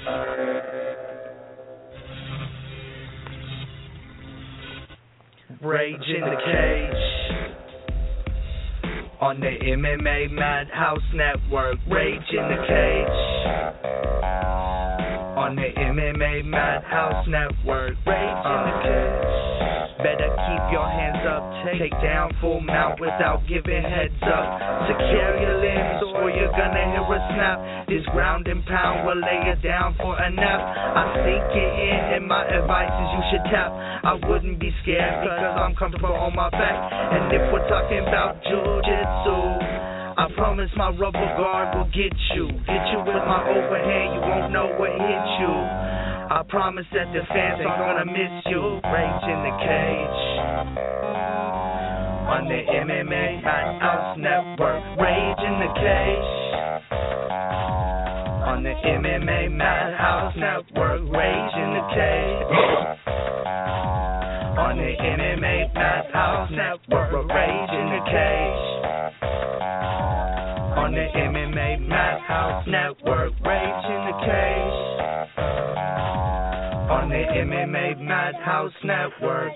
Rage in the Cage on the MMA Madhouse Network. Rage in the Cage on the MMA Madhouse Network. Rage in the Cage. Better keep your hands up, take down full mount without giving heads up. Secure your limbs or you're gonna hear a snap. This ground and pound will lay you down for a nap. I sink it in and my advice is you should tap. I wouldn't be scared because I'm comfortable on my back. And if we're talking about jiu-jitsu, I promise my rubber guard will get you. Hit you with my overhand, you won't know what hit you. I promise that the fans are gonna miss you. Rage in the Cage on the MMA Madhouse Network. Rage in the Cage on the MMA Madhouse Network. Rage in the Cage on the MMA Madhouse Network. Rage in the Cage on the MMA Madhouse Network. Rage in the Cage on the MMA Madhouse Network.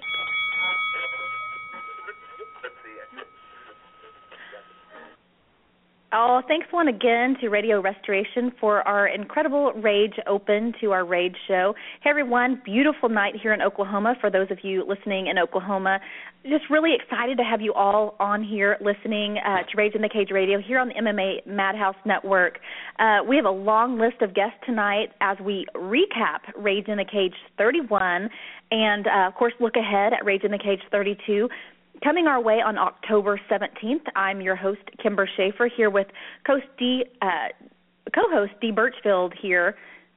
Oh, thanks one again to Radio Restoration for our incredible Rage Open to our Rage show. Hey, everyone, beautiful night here in Oklahoma for those of you listening in Oklahoma. Just really excited to have you all on here listening to Rage in the Cage Radio here on the MMA Madhouse Network. We have a long list of guests tonight as we recap Rage in the Cage 31 and, of course, look ahead at Rage in the Cage 32. Coming our way on October 17th, I'm your host, Kimber Schaefer, here with co-host Dee Birchfield here.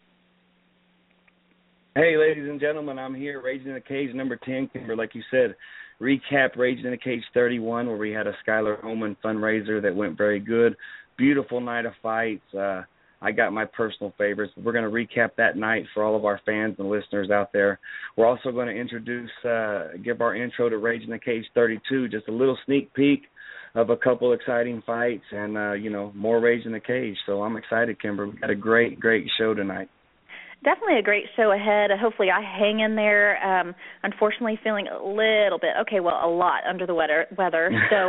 Hey, ladies and gentlemen, I'm here, Rage in the Cage number 10, Kimber, like you said. Recap Rage in the Cage 31, where we had a Skylar Holman fundraiser that went very good. Beautiful night of fights. I got my personal favorites. We're going to recap that night for all of our fans and listeners out there. We're also going to introduce, give our intro to Rage in the Cage 32, just a little sneak peek of a couple exciting fights and, more Rage in the Cage. So I'm excited, Kimber. We got a great, great show tonight. Definitely a great show ahead. Hopefully I hang in there. Unfortunately, feeling a little bit, a lot under the weather. So,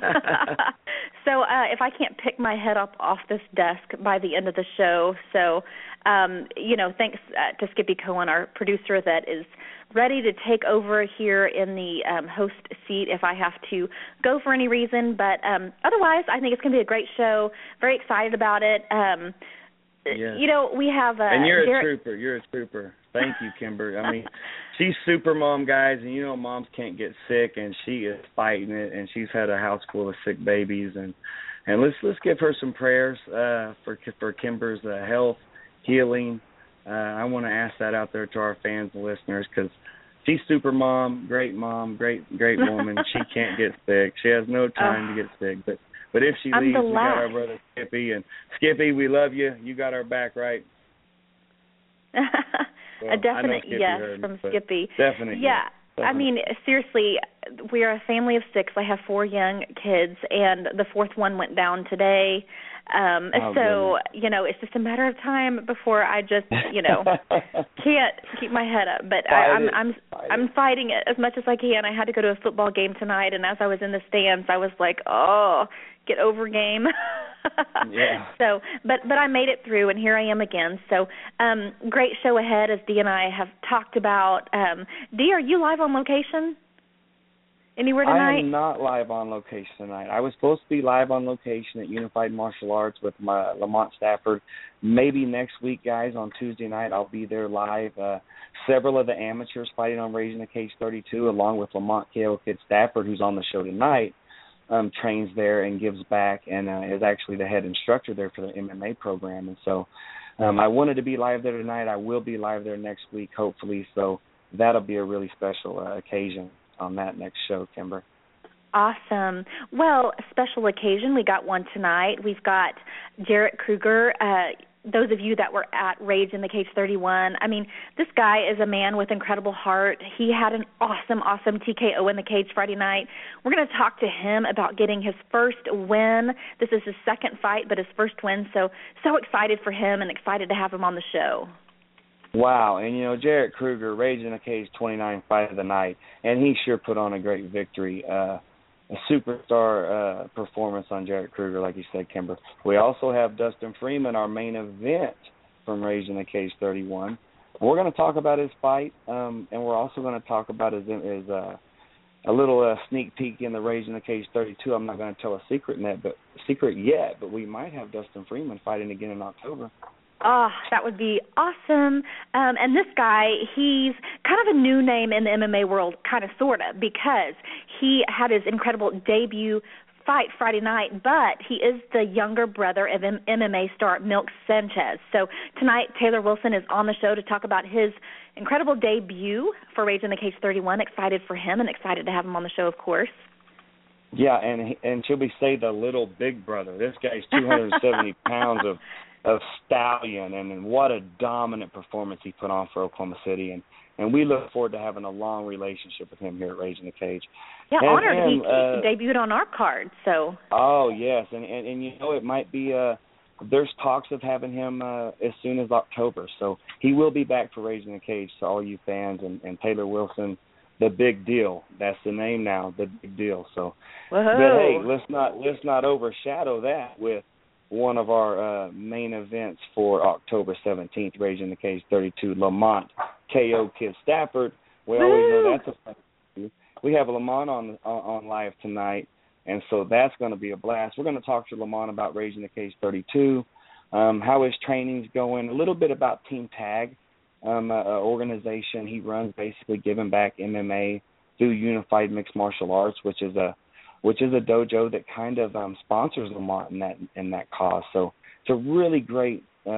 if I can't pick my head up off this desk by the end of the show. So, thanks to Skippy Cohen, our producer, that is ready to take over here in the host seat if I have to go for any reason. But otherwise, I think it's going to be a great show. Very excited about it. Yes. We have and you're a trooper. You're a trooper. Thank you, Kimber. I mean, she's super mom, guys, and moms can't get sick, and she is fighting it, and she's had a house full of sick babies, and let's give her some prayers for Kimber's health, healing. I want to ask that out there to our fans and listeners because she's super mom, great woman. She can't get sick. She has no time to get sick, But if she leaves, we got our brother Skippy. And Skippy, we love you. You got our back, right? A definite yes from Skippy. Definitely. Yeah. Definitely. I mean, seriously, we are a family of 6. I have 4 young kids, and the 4th one went down today. It's just a matter of time before I just, can't keep my head up. But I'm fighting it as much as I can. I had to go to a football game tonight, and as I was in the stands, I was like, get over game. Yeah. So, but I made it through, and here I am again. So, great show ahead, as Dee and I have talked about. Dee, are you live on location anywhere tonight? I am not live on location tonight. I was supposed to be live on location at Unified Martial Arts with my Lamont Stafford. Maybe next week, guys, on Tuesday night, I'll be there live. Several of the amateurs fighting on Rage in the Cage 32, along with Lamont KO Kid Stafford, who's on the show tonight, trains there and gives back and is actually the head instructor there for the MMA program. And so I wanted to be live there tonight. I will be live there next week, hopefully. So that'll be a really special occasion on that next show, Kimber. Awesome. Well, a special occasion. We got one tonight. We've got Jarrett Kruger. Those of you that were at Rage in the Cage 31, I mean, this guy is a man with incredible heart. He had an awesome TKO in the cage Friday night. We're going to talk to him about getting his first win. This is his second fight, but his first win. So excited for him and excited to have him on the show. Wow, and Jarrett Kruger, Rage in the Cage 29 fight of the night, and he sure put on a great victory. A superstar performance on Jarrett Kruger, like you said, Kimber. We also have Dustin Freeman, our main event from Rage in the Cage 31. We're going to talk about his fight, and we're also going to talk about his a little sneak peek in the Rage in the Cage 32. I'm not going to tell a secret yet, but we might have Dustin Freeman fighting again in October. Oh, that would be awesome. And this guy, he's kind of a new name in the MMA world, kind of, sort of, because he had his incredible debut fight Friday night, but he is the younger brother of MMA star Milk Sanchez. So tonight, Taylor Wilson is on the show to talk about his incredible debut for Rage in the Cage 31. Excited for him and excited to have him on the show, of course. Yeah, and should we say the little big brother? This guy's 270 pounds of stallion, and what a dominant performance he put on for Oklahoma City, and we look forward to having a long relationship with him here at Rage in the Cage. Yeah, honored he debuted on our card. So. Oh yes, and it might be there's talks of having him as soon as October, so he will be back for Rage in the Cage. So all you fans and Taylor Wilson, the big deal. That's the name now, the big deal. So, whoa. But hey, let's not overshadow that with one of our main events for October 17th, Rage in the Cage 32, Lamont KO Kid Stafford. We always know that's a fun. We have Lamont on live tonight, and so that's going to be a blast. We're going to talk to Lamont about Rage in the Cage 32, how his training's going, a little bit about Team Tag, organization he runs, basically giving back MMA through Unified Mixed Martial Arts, which is a dojo that kind of sponsors Lamont in that cause. So it's a really great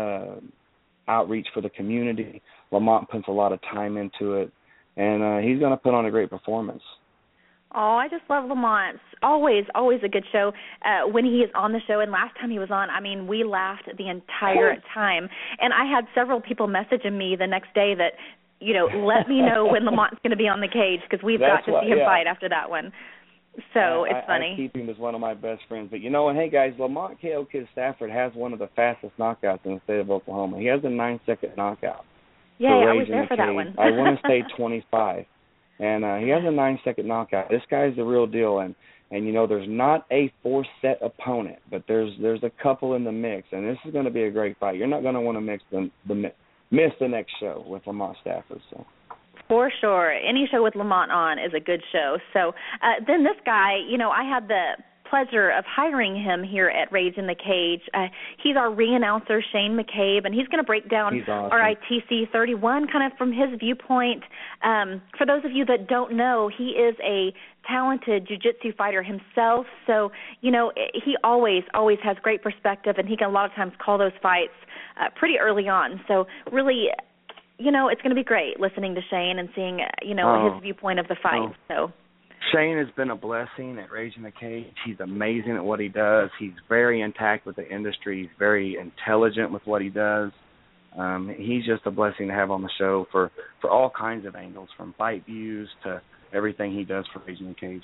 outreach for the community. Lamont puts a lot of time into it, and he's going to put on a great performance. Oh, I just love Lamont. Always a good show when he is on the show. And last time he was on, I mean, we laughed the entire time. And I had several people messaging me the next day that, let me know when Lamont's going to be on the cage, because we've got to see him fight after that one. So it's funny. I keep him as one of my best friends. But, and hey, guys, Lamont KO Kid Stafford has one of the fastest knockouts in the state of Oklahoma. He has a 9-second knockout. Yeah, I was there for that one. I want to say 25. And he has a 9-second knockout. This guy's the real deal. And there's not a 4-set opponent, but there's a couple in the mix. And this is going to be a great fight. You're not going to want to miss the next show with Lamont Stafford. So. For sure. Any show with Lamont on is a good show. So then this guy, I had the pleasure of hiring him here at Rage in the Cage. He's our ring announcer, Shane McCabe, and he's going to break down RITC 31 kind of from his viewpoint. For those of you that don't know, he is a talented jiu-jitsu fighter himself, so, he always has great perspective, and he can a lot of times call those fights pretty early on. So really, it's going to be great listening to Shane and seeing, his viewpoint of the fight. So Shane has been a blessing at Rage in the Cage. He's amazing at what he does. He's very intact with the industry. He's very intelligent with what he does. He's just a blessing to have on the show for all kinds of angles, from fight views to everything he does for Rage in the Cage.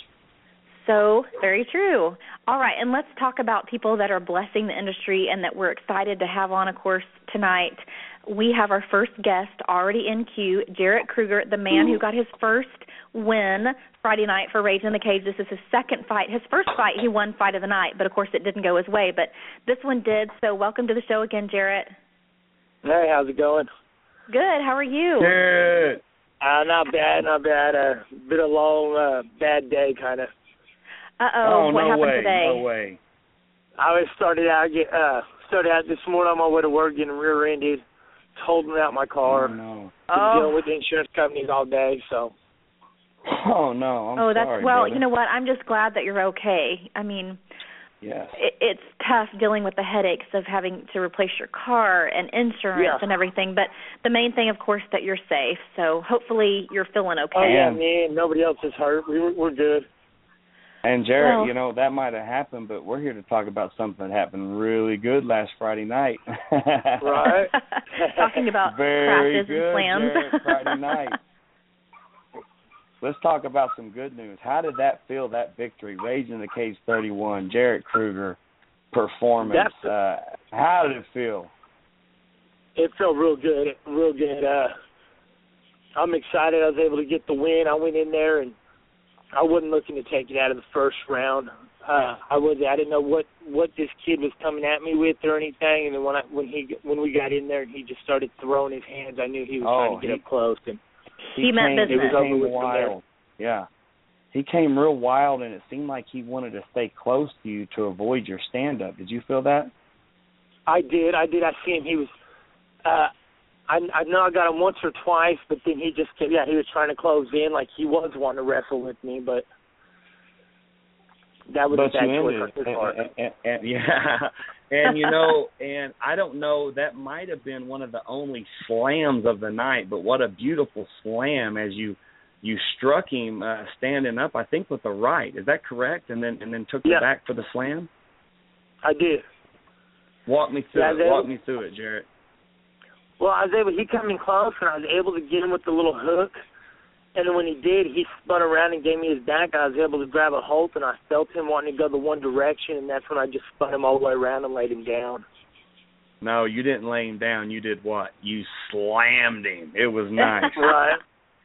So, very true. All right, and let's talk about people that are blessing the industry and that we're excited to have on, of course, tonight. We have our first guest already in queue, Jarrett Kruger, the man who got his first win Friday night for Rage in the Cage. This is his second fight. His first fight, he won Fight of the Night, but, of course, it didn't go his way. But this one did, so welcome to the show again, Jarrett. Hey, how's it going? Good. How are you? Good. Not bad. Been a long, bad day, kind of. What happened today? No way. I started out this morning on my way to work, getting rear-ended, holding out my car. Oh, no. Been dealing with the insurance companies all day, so. Oh, no. I'm sorry, well, brother. You know what? I'm just glad that you're okay. I mean, yes. It's tough dealing with the headaches of having to replace your car and insurance and everything, but the main thing, of course, that you're safe. So hopefully you're feeling okay. Oh, yeah, me and nobody else is hurt. We're good. And, Jarrett, that might have happened, but we're here to talk about something that happened really good last Friday night. Right. Talking about very crashes good, and slams. Jarrett, Friday night. Let's talk about some good news. How did that feel, that victory? Rage in the Cage 31, Jarrett Kruger performance. How did it feel? It felt real good, real good. I'm excited. I was able to get the win. I went in there, and I wasn't looking to take it out of the first round. I didn't know what this kid was coming at me with or anything. And then when we got in there and he just started throwing his hands, I knew he was trying to get up close. And he meant business. It was over wild. Yeah, he came real wild, and it seemed like he wanted to stay close to you to avoid your stand-up. Did you feel that? I did. I see him. He was. I know I got him once or twice, but then he just kept. Yeah, he was trying to close in, like he was wanting to wrestle with me, but. That was a bad choice on his part. And yeah, and you know, and I don't know, that might have been one of the only slams of the night, but what a beautiful slam as you struck him standing up, I think with the right. Is that correct? And then took it back for the slam? I did. Walk me through it. Walk me through it, Jarrett. Well, he came in close, and I was able to get him with the little hook. And then when he did, he spun around and gave me his back, and I was able to grab a hold, and I felt him wanting to go the one direction, and that's when I just spun him all the way around and laid him down. No, you didn't lay him down. You did what? You slammed him. It was nice. Right.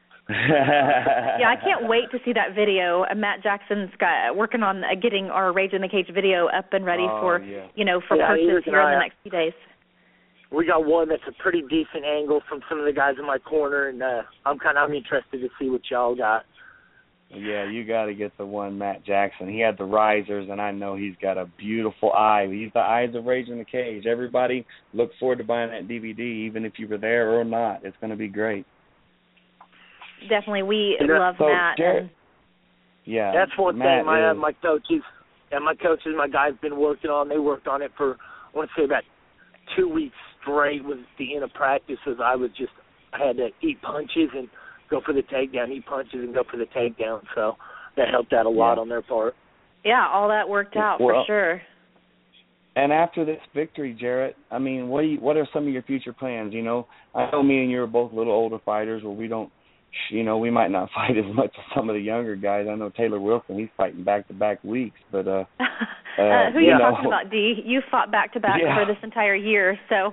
Yeah, I can't wait to see that video. Matt Jackson's working on getting our Rage in the Cage video up and ready for purchase here in the next few days. We got one that's a pretty decent angle from some of the guys in my corner, and I'm interested to see what y'all got. Yeah, you got to get the one, Matt Jackson. He had the risers, and I know he's got a beautiful eye. He's the eyes of Rage in the Cage. Everybody look forward to buying that DVD, even if you were there or not. It's going to be great. Definitely, we love Matt. Jarrett, yeah, that's one thing. My coaches, my guys been working on. They worked on it for I want to say about 2 weeks straight. Was the end of practices. I had to eat punches and go for the takedown, eat punches and go for the takedown. So that helped out a lot on their part. Yeah, all that worked out for sure. And after this victory, Jarrett, I mean, what are some of your future plans? You know, I know me and you are both a little older fighters where we don't, we might not fight as much as some of the younger guys. I know Taylor Wilson, he's fighting back-to-back weeks, but who you talking about, D? You fought back-to-back for this entire year, so.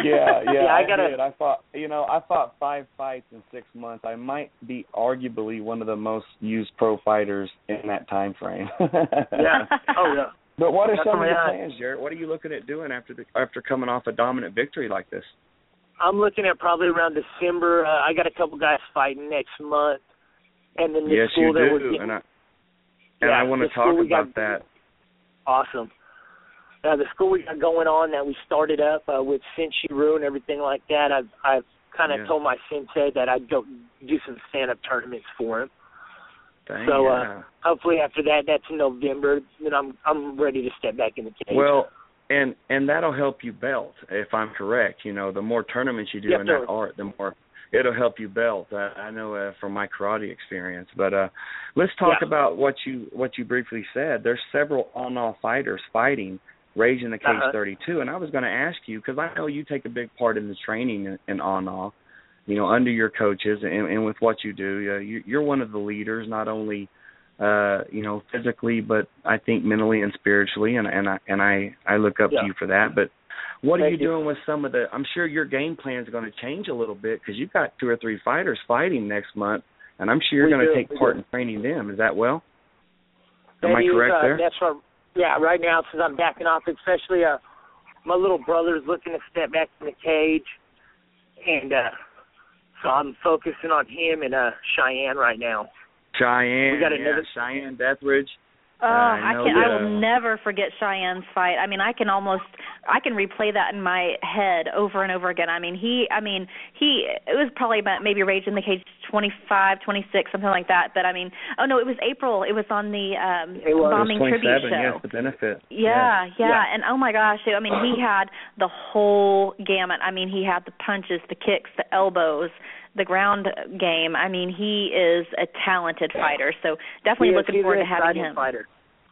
I fought 5 fights in 6 months. I might be arguably one of the most used pro fighters in that time frame. But what are some of your plans, Jarrett? What are you looking at doing after coming off a dominant victory like this? I'm looking at probably around December. I got a couple guys fighting next month, and then the school that we're getting. And I want to talk about that. Awesome. The school we got going on that we started up with Senshiru and everything like that. I've kind of told my sensei that I'd go do some stand-up tournaments for him. Hopefully after that's in November. Then I'm ready to step back in the cage. Well. And that'll help you belt, if I'm correct. The more tournaments you do in that art, the more it'll help you belt. I know from my karate experience. But let's talk about what you briefly said. There's several on-off fighters fighting Rage in the Cage 32, and I was going to ask you, because I know you take a big part in the training in on-off, under your coaches and with what you do. You're one of the leaders, not only physically, but I think mentally and spiritually, and I look up to you for that. But what are you doing with some of I'm sure your game plan is going to change a little bit because you've got 2 or 3 fighters fighting next month, and I'm sure you're going to take part in training them. Is that well? Am I correct there? That's right. Yeah, right now, since I'm backing off, especially my little brother's looking to step back from the cage, and so I'm focusing on him and Cheyenne right now. Cheyenne, Cheyenne Deathridge. I will never forget Cheyenne's fight. I mean, I can replay that in my head over and over again. I mean, it was probably about maybe Rage in the Cage 25, 26, something like that. But I mean, it was April. It was on the bombing tribute show. Yes, the benefit. Yeah. And oh my gosh, I mean, he had the whole gamut. I mean, he had the punches, the kicks, the elbows, the ground game. I mean, he is a talented fighter, so definitely looking forward to having him. Fighter.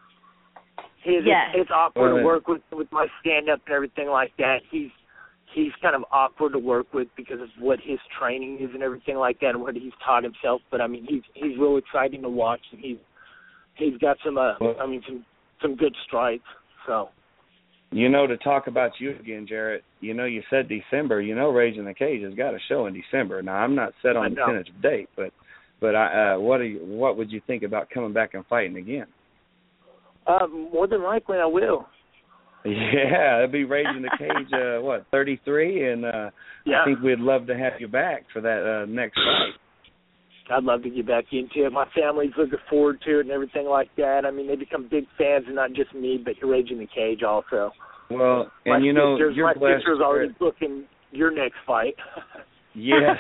It's awkward to work with my stand-up and everything like that. He's kind of awkward to work with because of what his training is and everything like that and what he's taught himself. But I mean, he's real exciting to watch, and he's got some good strikes. So. To talk about you again, Jarrett, you said December. Rage in the Cage has got a show in December. Now, I'm not set on the tentative date, but what would you think about coming back and fighting again? More than likely, I will. Yeah, it'd be Rage in the Cage, 33, and I think we'd love to have you back for that next fight. I'd love to get back into it. My family's looking forward to it and everything like that. I mean, they become big fans, and not just me, but Rage in the Cage also. Well, and you're my blessed. sister's already booking your next fight. Yes.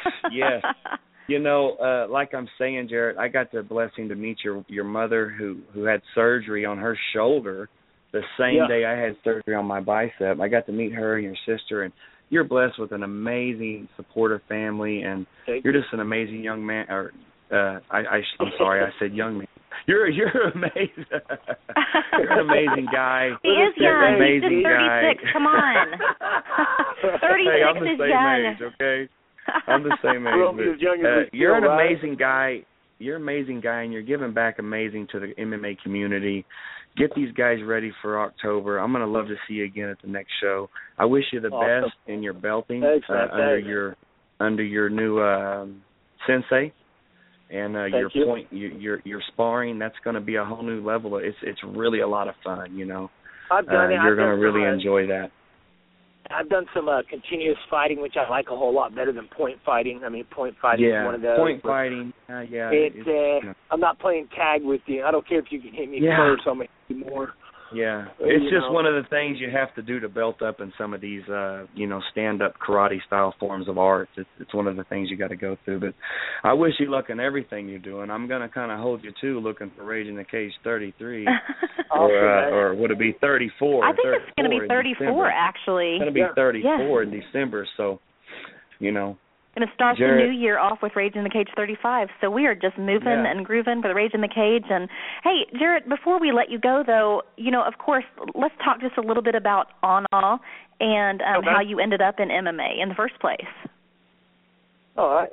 Like I'm saying, Jarrett, I got the blessing to meet your mother who had surgery on her shoulder the same day I had surgery on my bicep. I got to meet her and your sister, and you're blessed with an amazing, supportive family, and you're just an amazing young man. Or I'm sorry, I said young man. You're amazing. You're an amazing guy. He is You're young. An amazing He's just 36. Guy. Come on. 36 hey, I'm the is same young. age, okay? I'm the same age. You're an amazing guy. You're an amazing guy, and you're giving back amazing to the MMA community. Get these guys ready for October. I'm going to love to see you again at the next show. I wish you the best in your belting under your new sensei, and your sparring. That's going to be a whole new level. It's really a lot of fun. I've done it. You're going to really enjoy that. I've done some continuous fighting, which I like a whole lot better than point fighting. I mean, point fighting is one of those. Point fighting, I'm not playing tag with you. I don't care if you can hit me first, I'll make you more. Yeah, it's just one of the things you have to do to belt up in some of these, stand-up karate-style forms of art. It's one of the things you got to go through. But I wish you luck in everything you're doing. I'm going to kind of hold you, too, looking for Rage in the Cage 33. or would it be 34? I think it's going to be 34, actually. It's going to be 34 in December, so, Going to start the new year off with Rage in the Cage 35. So we are just moving and grooving for the Rage in the Cage. And, hey, Jarrett, before we let you go, though, of course, let's talk just a little bit about Ana and how you ended up in MMA in the first place. All right.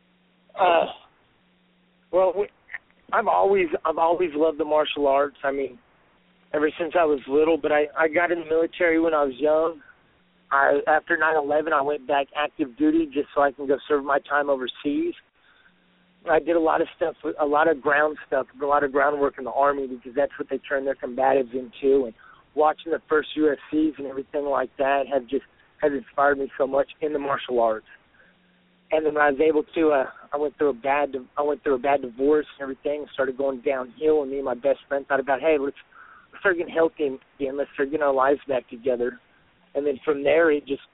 I've always loved the martial arts. I mean, ever since I was little, but I got in the military when I was young. After 9/11, I went back active duty just so I can go serve my time overseas. I did a lot of stuff, a lot of ground stuff, a lot of groundwork in the Army because that's what they turn their combatives into. And watching the first UFCs and everything like that has inspired me so much in the martial arts. And then when I was able to, I went through a bad divorce and everything, started going downhill. And me and my best friend thought about, hey, let's start getting healthy again. Let's start getting our lives back together. And then from there, it just,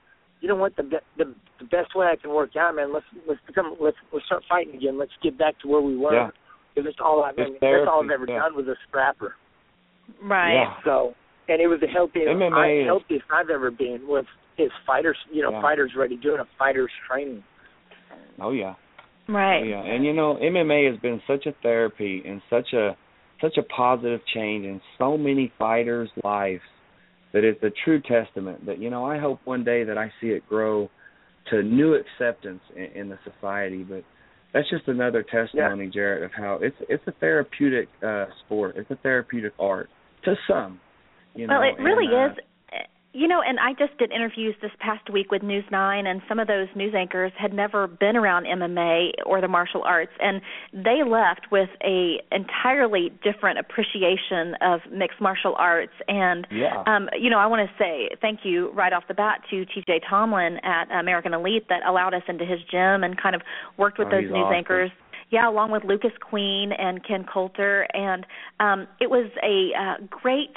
the best way I can work out, man. Let's start fighting again. Let's get back to where we were. Yeah. Because that's all I've ever done was a scrapper. Right. Yeah. So, and it was the healthiest I've ever been with fighters. Fighters ready doing a fighter's training. Oh yeah. Right. Oh, yeah. And MMA has been such a therapy and such a positive change in so many fighters' lives. That it's a true testament that, I hope one day that I see it grow to new acceptance in the society. But that's just another testimony, Jarrett, of how it's a therapeutic sport. It's a therapeutic art to some. Well, it really is. And I just did interviews this past week with News 9, and some of those news anchors had never been around MMA or the martial arts, and they left with a entirely different appreciation of mixed martial arts. And, I want to say thank you right off the bat to TJ Tomlin at American Elite that allowed us into his gym and kind of worked with those news anchors. Yeah, along with Lucas Queen and Ken Coulter. And it was a great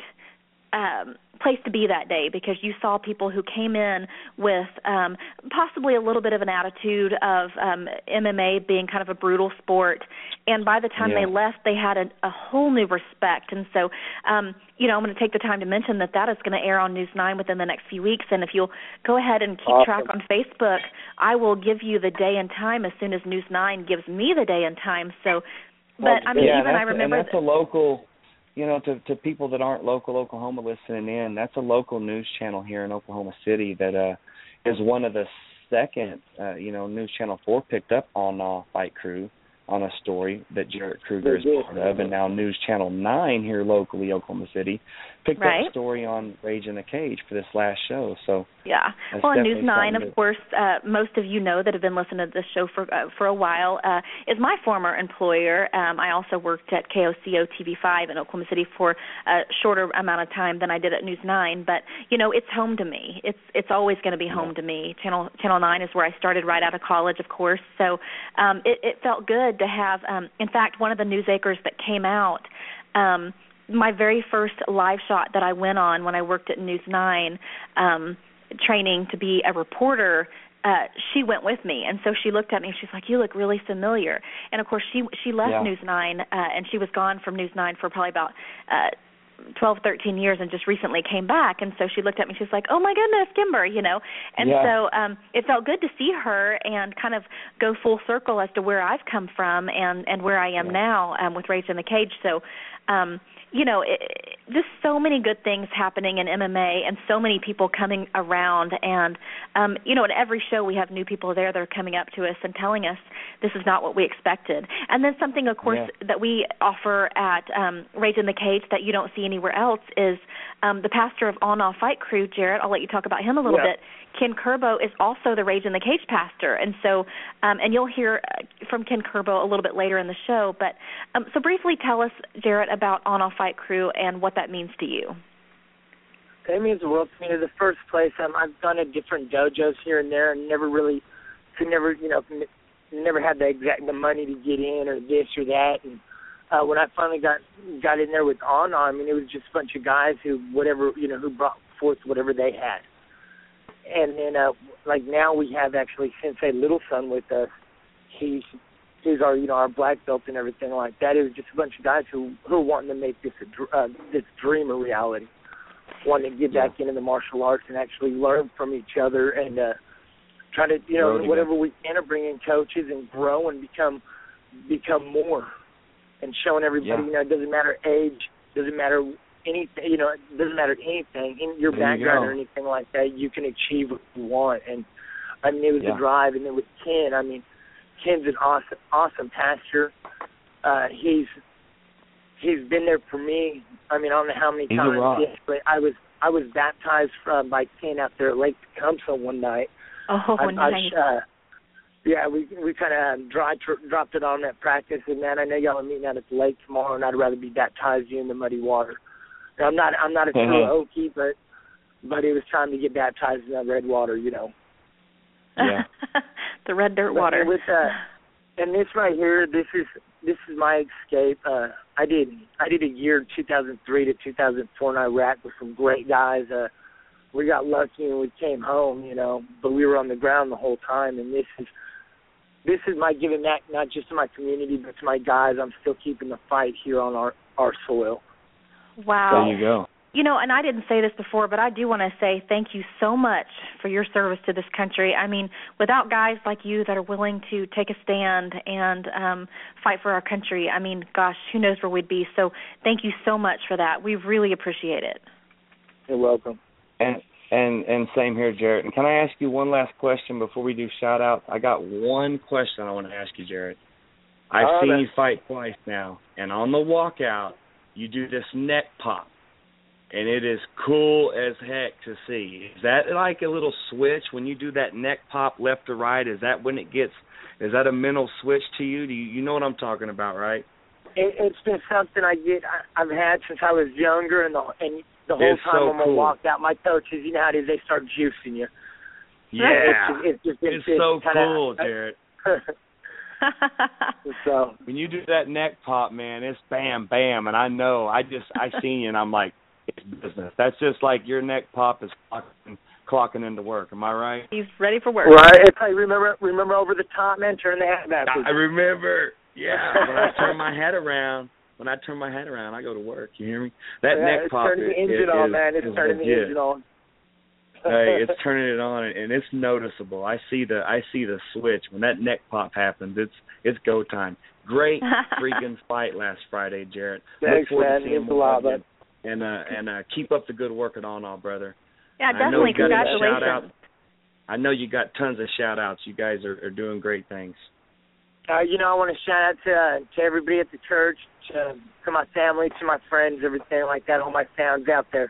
place to be that day because you saw people who came in with possibly a little bit of an attitude of MMA being kind of a brutal sport, and by the time they left, they had a whole new respect. And so, I'm going to take the time to mention that is going to air on News 9 within the next few weeks, and if you'll go ahead and keep track on Facebook, I will give you the day and time as soon as News 9 gives me the day and time. So, but I remember that's a local. To people that aren't local Oklahoma listening in, that's a local news channel here in Oklahoma City that is one of the second, News Channel 4 picked up on Fight Crew on a story that Jarrett Kruger is part of, and now News Channel 9 here locally, Oklahoma City, picked right. up story on Rage in the Cage for this last show. So yeah. that's Well, and definitely News 9, something of course, most of you know that have been listening to this show for a while, is my former employer. I also worked at KOCO TV5 in Oklahoma City for a shorter amount of time than I did at News 9. But, you know, it's home to me. It's always going to be home to me. Channel 9 is where I started right out of college, of course. So it felt good to have, in fact, one of the news anchors that came out, my very first live shot that I went on when I worked at News 9, training to be a reporter, she went with me, and so she looked at me and she's like, "You look really familiar." And of course, she left News 9, and she was gone from News 9 for probably about 12, 13 years, and just recently came back. And so she looked at me, she's like, "Oh my goodness, Kimber," you know. And so it felt good to see her and kind of go full circle as to where I've come from and where I am now with Rage in the Cage. So you know, just so many good things happening in MMA and so many people coming around. And, you know, at every show we have new people there that are coming up to us and telling us this is not what we expected. And then something, of course, that we offer at Rage in the Cage that you don't see anywhere else is the pastor of On Off Fight Crew, Jarrett. I'll let you talk about him a little bit. Ken Kerbo is also the Rage in the Cage pastor. And so, and you'll hear from Ken Kerbo a little bit later in the show. But so briefly tell us, Jarrett, about On Off Fight Crew and what that means to you. It means the world to me. In the first place, I've gone to different dojos here and there, and never had the money to get in or this or that. And when I finally got in there with On, I mean, it was just a bunch of guys who brought forth whatever they had. And then, like now we have actually Sensei Little Son with us. He's our black belt and everything like that. It was just a bunch of guys who are wanting to make this dream a reality, wanting to get back into the martial arts and actually learn from each other and try to, whatever we can to bring in coaches and grow and become more, and showing everybody, it doesn't matter age, doesn't matter anything, it doesn't matter anything in your background or anything like that. You can achieve what you want. And I mean, it was a drive. And then with Ken, I mean, Ken's an awesome pastor. He's been there for me. I mean, I don't know how many times, but I was baptized by Ken out there at Lake Tecumseh one night. Oh, nice. We kind of dropped it on that practice, and man, I know y'all are meeting out at the lake tomorrow, and I'd rather be baptized in the muddy water. Now, I'm not a true Okie, but it was time to get baptized in that red water, Yeah. The red dirt water. With and this right here, this is my escape. I did a year 2003 to 2004 in Iraq with some great guys. We got lucky and we came home, but we were on the ground the whole time. And this is my giving back, not just to my community, but to my guys. I'm still keeping the fight here on our soil. Wow. There you go. And I didn't say this before, but I do want to say thank you so much for your service to this country. I mean, without guys like you that are willing to take a stand and fight for our country, I mean, gosh, who knows where we'd be. So thank you so much for that. We really appreciate it. You're welcome. And same here, Jarrett. And can I ask you one last question before we do shout-outs? I got one question I want to ask you, Jarrett. I've seen you fight twice now, and on the walkout, you do this neck pop. And it is cool as heck to see. Is that like a little switch when you do that neck pop left to right? Is that when it gets? Is that a mental switch to you? Do you know what I'm talking about, right? It's been something I've had since I was younger, and the whole it's time so when I walked out, my coaches, you know how it is, they start juicing you. Yeah, it's so cool, Jarrett. So when you do that neck pop, man, it's bam, bam, and I know. I seen you, and I'm like, it's business. That's just like your neck pop is clocking into work. Am I right? He's ready for work. Right. If I remember over the top, man, turn the hat backwards. I remember. Yeah. When I turn my head around, I go to work. You hear me? That neck pop turning the engine on, man. It's turning the engine on. Hey, it's turning it on, and it's noticeable. I see the switch when that neck pop happens. It's go time. Great freaking fight last Friday, Jarrett. Thanks, man. It's a lot, bud. And keep up the good work at On, brother. Yeah, definitely. Congratulations. I know you got tons of shout-outs. You guys are doing great things. I want to shout out to everybody at the church, to my family, to my friends, everything like that, all my fans out there.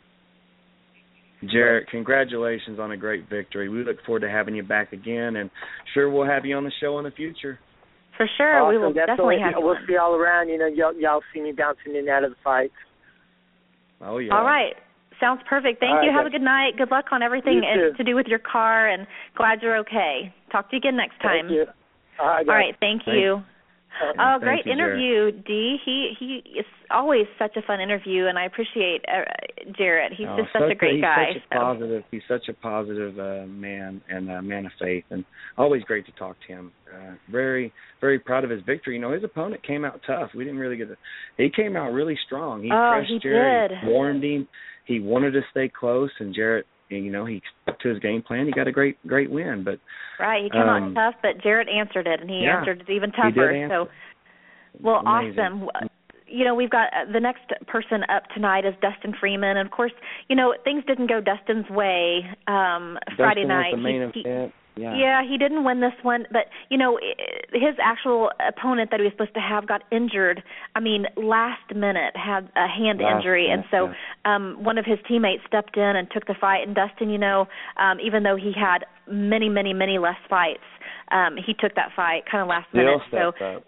Jarrett, congratulations on a great victory. We look forward to having you back again, and sure we'll have you on the show in the future. For sure, awesome. We will definitely have you. We'll see y'all around. Y'all see me bouncing in and out of the fights. Oh, yeah. All right. Sounds perfect. Thank you. Have a good night. Good luck on everything to do with your car, and glad you're okay. Talk to you again next time. Thank you. All right. Thank you. Oh, great you, interview, Dee. He is always such a fun interview, and I appreciate Jarrett. He's just such a great guy. He's such a positive man and a man of faith, and always great to talk to him. Very, very proud of his victory. His opponent came out tough. We didn't really he came out really strong. He pressed Jarrett, did. He warned him. He wanted to stay close, and Jarrett, he stuck to his game plan. He got a great win. But right, he came out tough, but Jarrett answered it, and he answered it even tougher. He did answer. Well, awesome. We've got the next person up tonight is Dustin Freeman. And, of course, things didn't go Dustin's way Friday night. Was the main event. Yeah, he didn't win this one. But, his actual opponent that he was supposed to have got injured. Last minute had a hand injury. And so one of his teammates stepped in and took the fight. And Dustin, even though he had many, many, many less fights, he took that fight kind of last minute. Stepped up.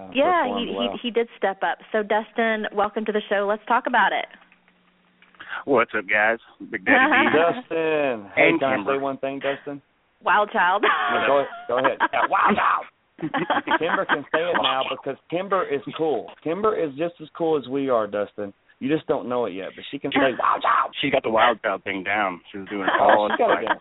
He did step up. So, Dustin, welcome to the show. Let's talk about it. What's up, guys? Big Daddy D. Dustin. Hey, can I say one thing, Dustin? Wild child. Go ahead. Wild child. Kimber can say it now because Kimber is cool. Kimber is just as cool as we are, Dustin. You just don't know it yet, but she can say wild child. She got the wild child thing down. She was doing it all.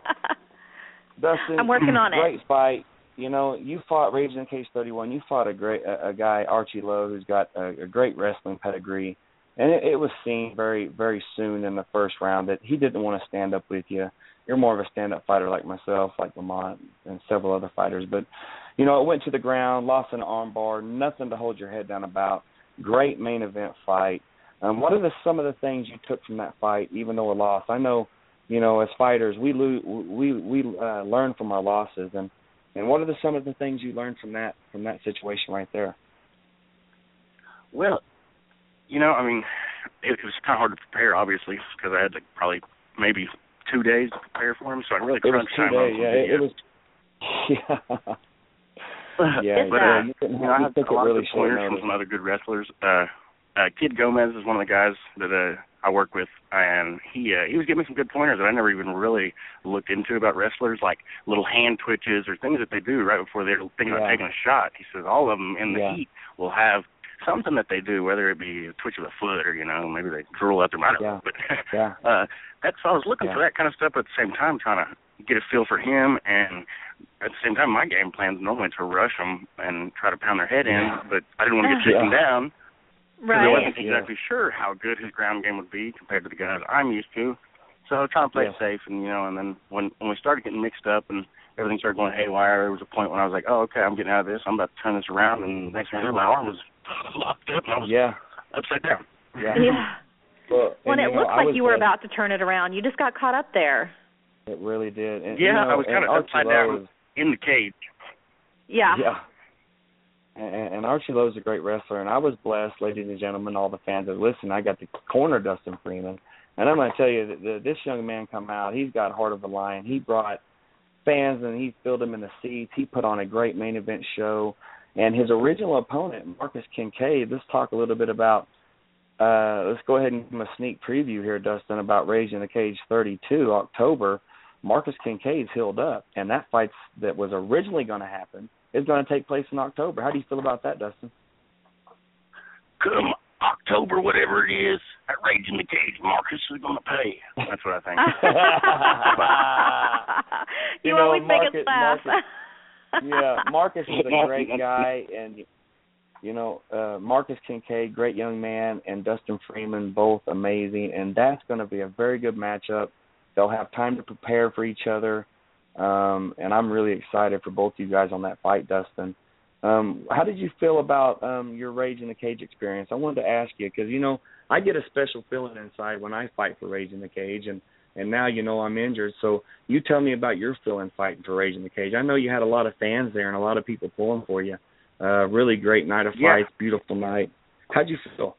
Dustin, I'm working on it. Great fight. You fought Rage in the Cage 31. You fought a guy, Archie Lowe, who's got a great wrestling pedigree. And it was seen very, very soon in the first round that he didn't want to stand up with you. You're more of a stand-up fighter like myself, like Lamont, and several other fighters. But, it went to the ground, lost an arm bar, nothing to hold your head down about. Great main event fight. What are some of the things you took from that fight, even though a loss? I know, as fighters, we learn from our losses. And what are some of the things you learned from that situation right there? Well, it was kind of hard to prepare, obviously, because I had probably maybe 2 days to prepare for him, so I really crunched time on it was. I had a lot of pointers from some other good wrestlers. Kid Gomez is one of the guys that I work with, and he was giving me some good pointers that I never even really looked into about wrestlers, like little hand twitches or things that they do right before they're thinking about taking a shot. He says all of them in the heat will have something that they do, whether it be a twitch of the foot or, maybe they drool out their mouth. Yeah. But that's I was looking for that kind of stuff, but at the same time trying to get a feel for him, and at the same time my game plan is normally to rush them and try to pound their head in, but I didn't want to get taken down. Right. I wasn't exactly sure how good his ground game would be compared to the guys I'm used to. So I was trying to play it safe, and and then when we started getting mixed up and everything started going haywire, there was a point when I was like, oh, okay, I'm getting out of this. I'm about to turn this around, and next thing I knew, my arm was locked up, and I was upside down. Well, it looked like you were about to turn it around. You just got caught up there. It really did. And, I was kind of upside down in the cage. Yeah. And Archie Lowe's a great wrestler, and I was blessed, ladies and gentlemen, all the fans that listen. I got to corner Dustin Freeman, and I'm going to tell you that this young man come out. He's got heart of a lion. He brought fans, and he filled them in the seats. He put on a great main event show, and his original opponent, Marcus Kincaid. Let's talk a little bit about. Let's go ahead and give him a sneak preview here, Dustin, about Rage in the Cage 32, October. Marcus Kincaid's healed up, and that fight that was originally going to happen is going to take place in October. How do you feel about that, Dustin? Come October, whatever it is, at Rage in the Cage, Marcus is going to pay. That's what I think. you always make us laugh. Marcus is a great guy, and Marcus Kincaid, great young man, and Dustin Freeman, both amazing, and that's going to be a very good matchup. They'll have time to prepare for each other. And I'm really excited for both you guys on that fight, Dustin. How did you feel about your Rage in the Cage experience? I wanted to ask you because, I get a special feeling inside when I fight for Rage in the Cage, and now I'm injured. So you tell me about your feeling fighting for Rage in the Cage. I know you had a lot of fans there and a lot of people pulling for you. Really great night of fights, beautiful night. How'd you feel?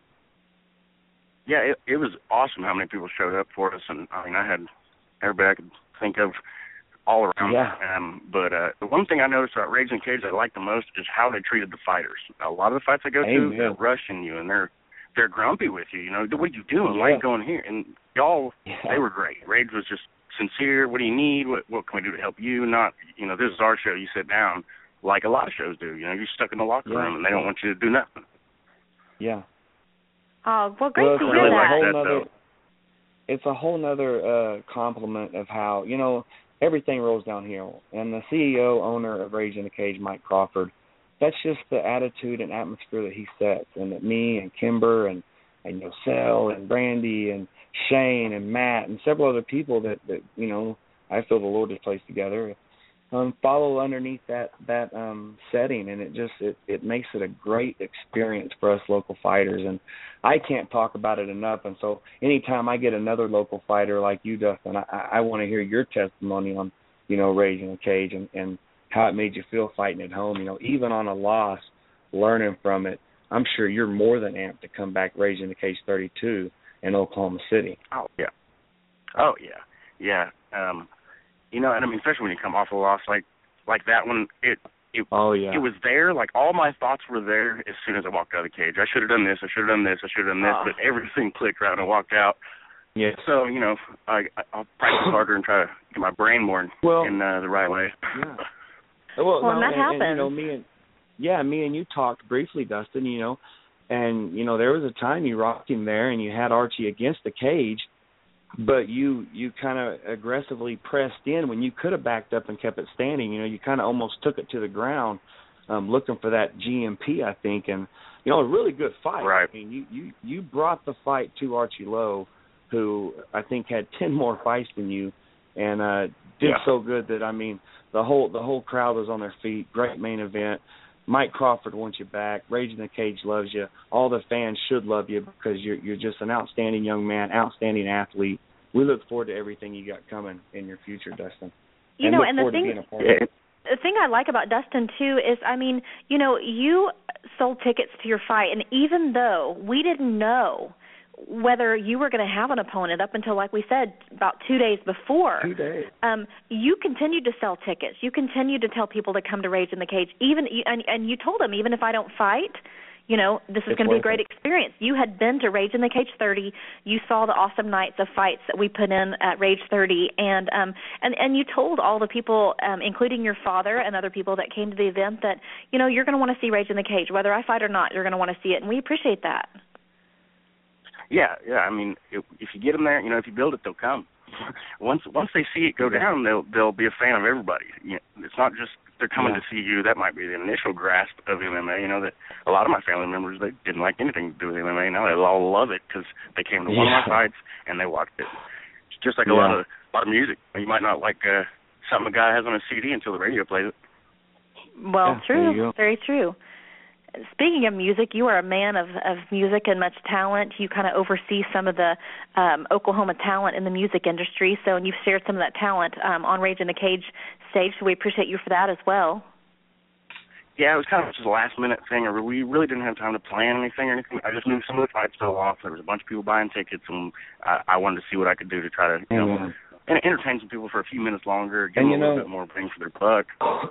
Yeah, it was awesome how many people showed up for us, and I mean, I had everybody I could think of all around. Yeah. But the one thing I noticed about Rage in the Cage that I liked the most is how they treated the fighters. A lot of the fights I go to, they're rushing you, and they're grumpy with you. You know, what are you doing? Why are you going here? And y'all, they were great. Rage was just sincere. What do you need? What can we do to help you? Not, you know, this is our show. You sit down, like a lot of shows do. You know, you're stuck in the locker room, and they don't want you to do nothing. Yeah. Oh, well, great to hear that. It's a whole nother compliment of how, you know, everything rolls downhill. And the CEO, owner of Rage in the Cage, Mike Crawford, that's just the attitude and atmosphere that he sets. And that me and Kimber and Yosel and Brandy and Shane and Matt and several other people that you know, I feel the Lord has placed together, follow underneath that setting, and it makes it a great experience for us local fighters. And I can't talk about it enough. And so anytime I get another local fighter like you, Dustin, I want to hear your testimony on, you know, Rage in the Cage and how it made you feel fighting at home. You know, even on a loss, learning from it, I'm sure you're more than amped to come back Rage in the Cage 32 in Oklahoma City. Oh yeah. You know, and I mean, especially when you come off a loss like that one, it was there. Like, all my thoughts were there as soon as I walked out of the cage. I should have done this. I should have done this. I should have done this. But everything clicked right when I walked out. Yeah. So, you know, I'll practice harder and try to get my brain more in the right way. Yeah. Well, that happens. And, you know, me and you talked briefly, Dustin. You know, and you know, there was a time you rocked him there, and you had Archie against the cage. But you kind of aggressively pressed in when you could have backed up and kept it standing. You know, you kind of almost took it to the ground, looking for that GMP, I think. And, you know, a really good fight. Right. I mean, you brought the fight to Archie Lowe, who I think had 10 more fights than you, and did so good that, I mean, the whole crowd was on their feet. Great main event. Mike Crawford wants you back. Rage in the Cage loves you. All the fans should love you because you're just an outstanding young man, outstanding athlete. We look forward to everything you got coming in your future, Dustin. You know, and the thing I like about Dustin, too, is, I mean, you know, you sold tickets to your fight, and even though we didn't know whether you were going to have an opponent up until, like we said, about 2 days before. 2 days. You continued to sell tickets. You continued to tell people to come to Rage in the Cage. And you told them, even if I don't fight, you know, this is going to be a great experience. You had been to Rage in the Cage 30. You saw the awesome nights of fights that we put in at Rage 30. And you told all the people, including your father and other people that came to the event, that, you know, you're going to want to see Rage in the Cage. Whether I fight or not, you're going to want to see it. And we appreciate that. Yeah. I mean, if you get them there, you know, if you build it, they'll come. Once they see it go down, they'll be a fan of everybody. You know, it's not just they're coming to see you. That might be the initial grasp of MMA. You know, that a lot of my family members, they didn't like anything to do with MMA. Now they all love it because they came to one of my fights and they watched it. It's just like a lot of music. You might not like something a guy has on a CD until the radio plays it. Well, true, very true. Speaking of music, you are a man of music and much talent. You kind of oversee some of the Oklahoma talent in the music industry, and you've shared some of that talent on Rage in the Cage stage, so we appreciate you for that as well. Yeah, it was kind of just a last-minute thing. We really didn't have time to plan anything or anything. I just knew some of the fights fell off. There was a bunch of people buying tickets, and I wanted to see what I could do to try to, you know, entertain some people for a few minutes longer, give them a little bit more bang for their buck.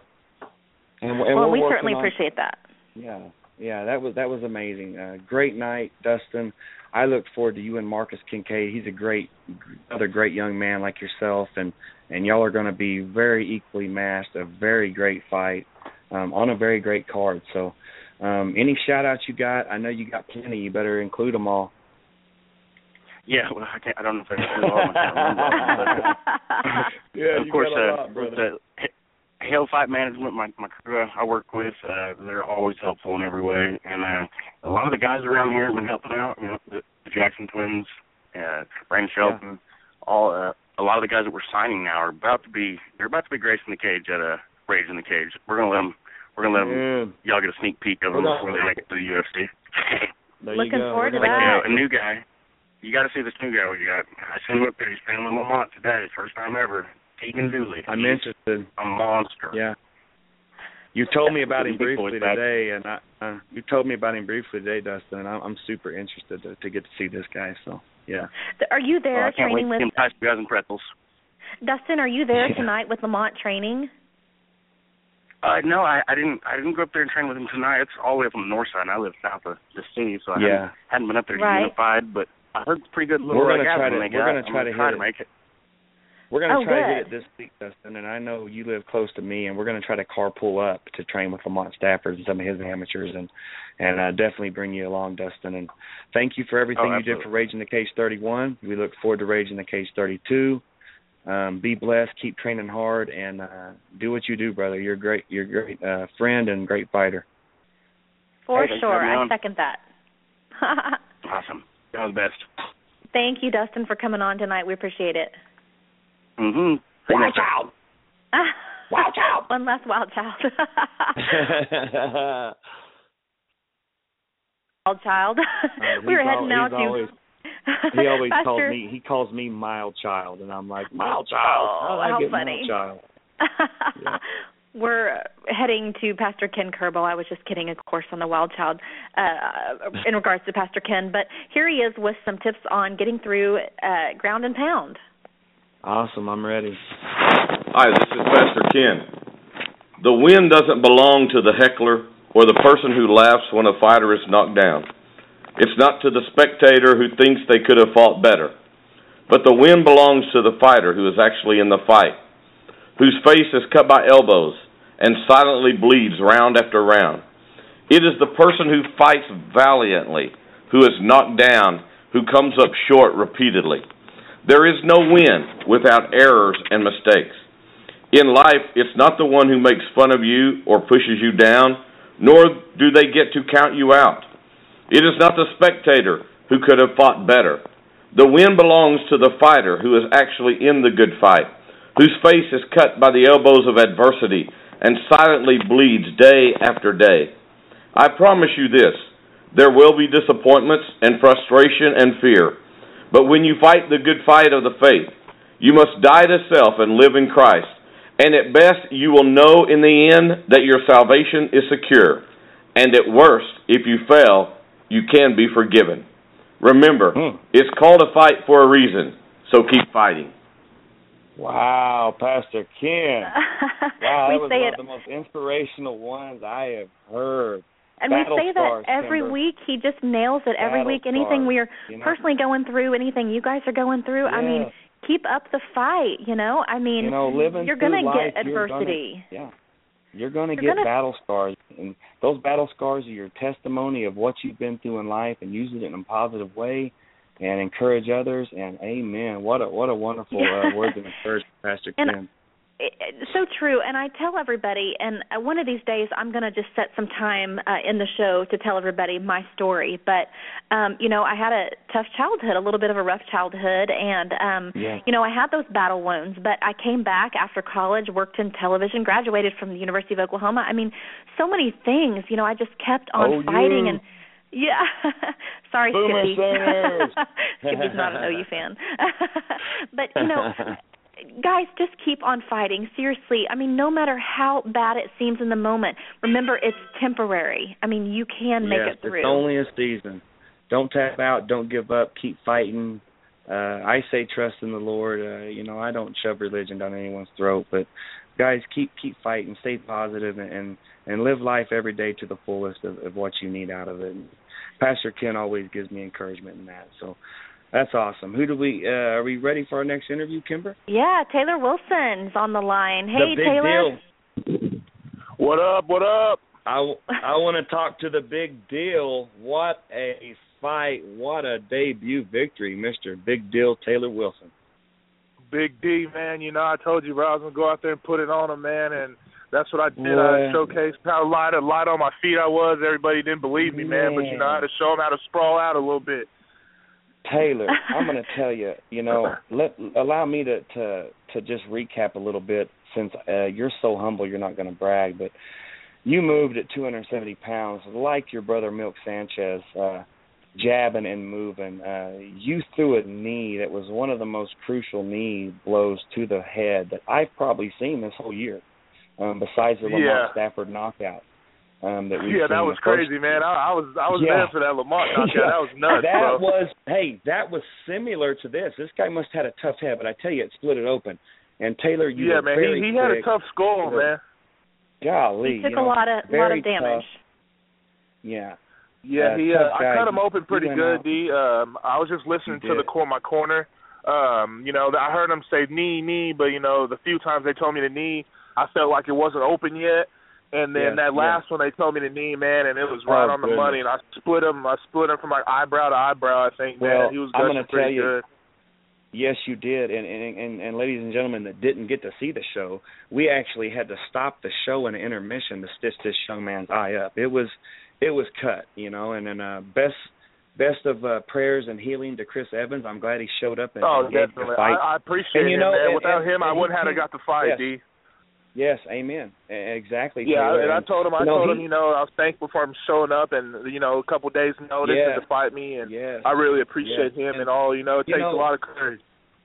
And we certainly appreciate that. Yeah, that was amazing. Great night, Dustin. I look forward to you and Marcus Kincaid. He's another great young man like yourself, and y'all are going to be very equally matched. A very great fight on a very great card. So, any shout outs you got? I know you got plenty. You better include them all. Yeah, well, I don't know if I can do all of them. Yeah, of course, got a lot, brother. Hell Fight Management, my crew I work with, they're always helpful in every way. And a lot of the guys around here have been helping out. You know, the Jackson twins, Brandon Shelton, a lot of the guys that we're signing now are about to be gracing the cage at Rage in the Cage. We're gonna let them. Y'all get a sneak peek of them before they make it to the UFC. Looking forward to that. A new guy. You got to see this new guy we got. I seen him up there. He's playing with Lamont today. First time ever. Tegan Dooley. I'm interested. A monster. Yeah. You told me about him briefly today, and you told me about him briefly today, Dustin, and I'm super interested to get to see this guy. So yeah. Are you there training with? Guys and pretzels. Dustin, are you there tonight with Lamont training? No, I didn't go up there and train with him tonight. It's all the way up on the north side, and I live south of the city, so I hadn't been up there to Unified. But I heard it's pretty good. We're going to try to make it. We're going to try to hit it this week, Dustin, and I know you live close to me, and we're going to try to carpool up to train with Lamont Stafford and some of his amateurs, and definitely bring you along, Dustin. And thank you for everything you did for Rage in the Cage 31. We look forward to Rage in the Cage 32. Be blessed, keep training hard, and do what you do, brother. You're a great friend and great fighter. For sure, I second that. Awesome. You're the best. Thank you, Dustin, for coming on tonight. We appreciate it. Wild child. Wild child. One less wild child. Wild child. We were heading out to. He always calls me mild child, and I'm like, mild child. Oh, how funny. Mild child. Yeah. We're heading to Pastor Ken Kerbel. I was just kidding, of course, on the wild child in regards to Pastor Ken. But here he is with some tips on getting through ground and pound. Awesome. I'm ready. Hi, this is Pastor Ken. The win doesn't belong to the heckler or the person who laughs when a fighter is knocked down. It's not to the spectator who thinks they could have fought better. But the win belongs to the fighter who is actually in the fight, whose face is cut by elbows and silently bleeds round after round. It is the person who fights valiantly, who is knocked down, who comes up short repeatedly. There is no win without errors and mistakes. In life, it's not the one who makes fun of you or pushes you down, nor do they get to count you out. It is not the spectator who could have fought better. The win belongs to the fighter who is actually in the good fight, whose face is cut by the elbows of adversity and silently bleeds day after day. I promise you this, there will be disappointments and frustration and fear, but when you fight the good fight of the faith, you must die to self and live in Christ, and at best you will know in the end that your salvation is secure, and at worst, if you fail, you can be forgiven. Remember, it's called a fight for a reason, so keep fighting. Wow, Pastor Ken. Wow, that was one of the most inspirational ones I have heard. And we say that every week. He just nails it every week. Anything we are personally going through, anything you guys are going through, I mean, keep up the fight, I mean, you're going to get adversity. You're going to get battle scars, and those battle scars are your testimony of what you've been through in life, and use it in a positive way and encourage others. And amen. What a wonderful word of encouragement, Pastor Ken. So true, and I tell everybody, and one of these days I'm going to just set some time in the show to tell everybody my story, but, I had a tough childhood, a little bit of a rough childhood, and, I had those battle wounds, but I came back after college, worked in television, graduated from the University of Oklahoma. I mean, so many things, I just kept on fighting, and sorry, Skippy. Skippy's not an OU fan. But, guys, just keep on fighting. Seriously, I mean, no matter how bad it seems in the moment, remember it's temporary. I mean, you can make it through. It's only a season. Don't tap out. Don't give up. Keep fighting. I say trust in the Lord. I don't shove religion down anyone's throat, but guys, keep fighting. Stay positive and live life every day to the fullest of what you need out of it. And Pastor Ken always gives me encouragement in that. So. That's awesome. Are we ready for our next interview, Kimber? Yeah, Taylor Wilson's on the line. Hey, Taylor. Deal. What up? I want to talk to the big deal. What a fight. What a debut victory, Mr. Big Deal Taylor Wilson. Big D, man. I told you, bro, I was going to go out there and put it on him, man, and that's what I did. I showcased how light on my feet I was. Everybody didn't believe me, man, but, I had to show them how to sprawl out a little bit. Taylor, I'm going to tell you, allow me to just recap a little bit, since you're so humble you're not going to brag, but you moved at 270 pounds like your brother Milk Sanchez, jabbing and moving. You threw a knee that was one of the most crucial knee blows to the head that I've probably seen this whole year. besides the Lamont Stafford knockout. That we that was crazy, man. I was there for that Lamont knockout. That was nuts, that was similar to this. This guy must have had a tough head, but I tell you, it split it open. And Taylor, you were man, very he had a tough skull, man. Golly, he took a lot of damage. Tough. Yeah. Yeah, I cut him open pretty good, D. I was just listening to my corner. I heard him say knee, but the few times they told me the knee, I felt like it wasn't open yet. And then that last one, they told me the knee, man, and it was right on the money. And I split him from like eyebrow to eyebrow. I think, man, he was pretty good. Yes, you did. And ladies and gentlemen that didn't get to see the show, we actually had to stop the show in an intermission to stitch this young man's eye up. It was cut, and then best of prayers and healing to Chris Evans. I'm glad he showed up and gave the fight. I appreciate it, man. Without him, I wouldn't have got the fight, D. Yes, amen. Exactly. Yeah, Taylor. and I told him, I was thankful for him showing up and, a couple days notice to fight me, and I really appreciate him and all, it takes a lot of courage.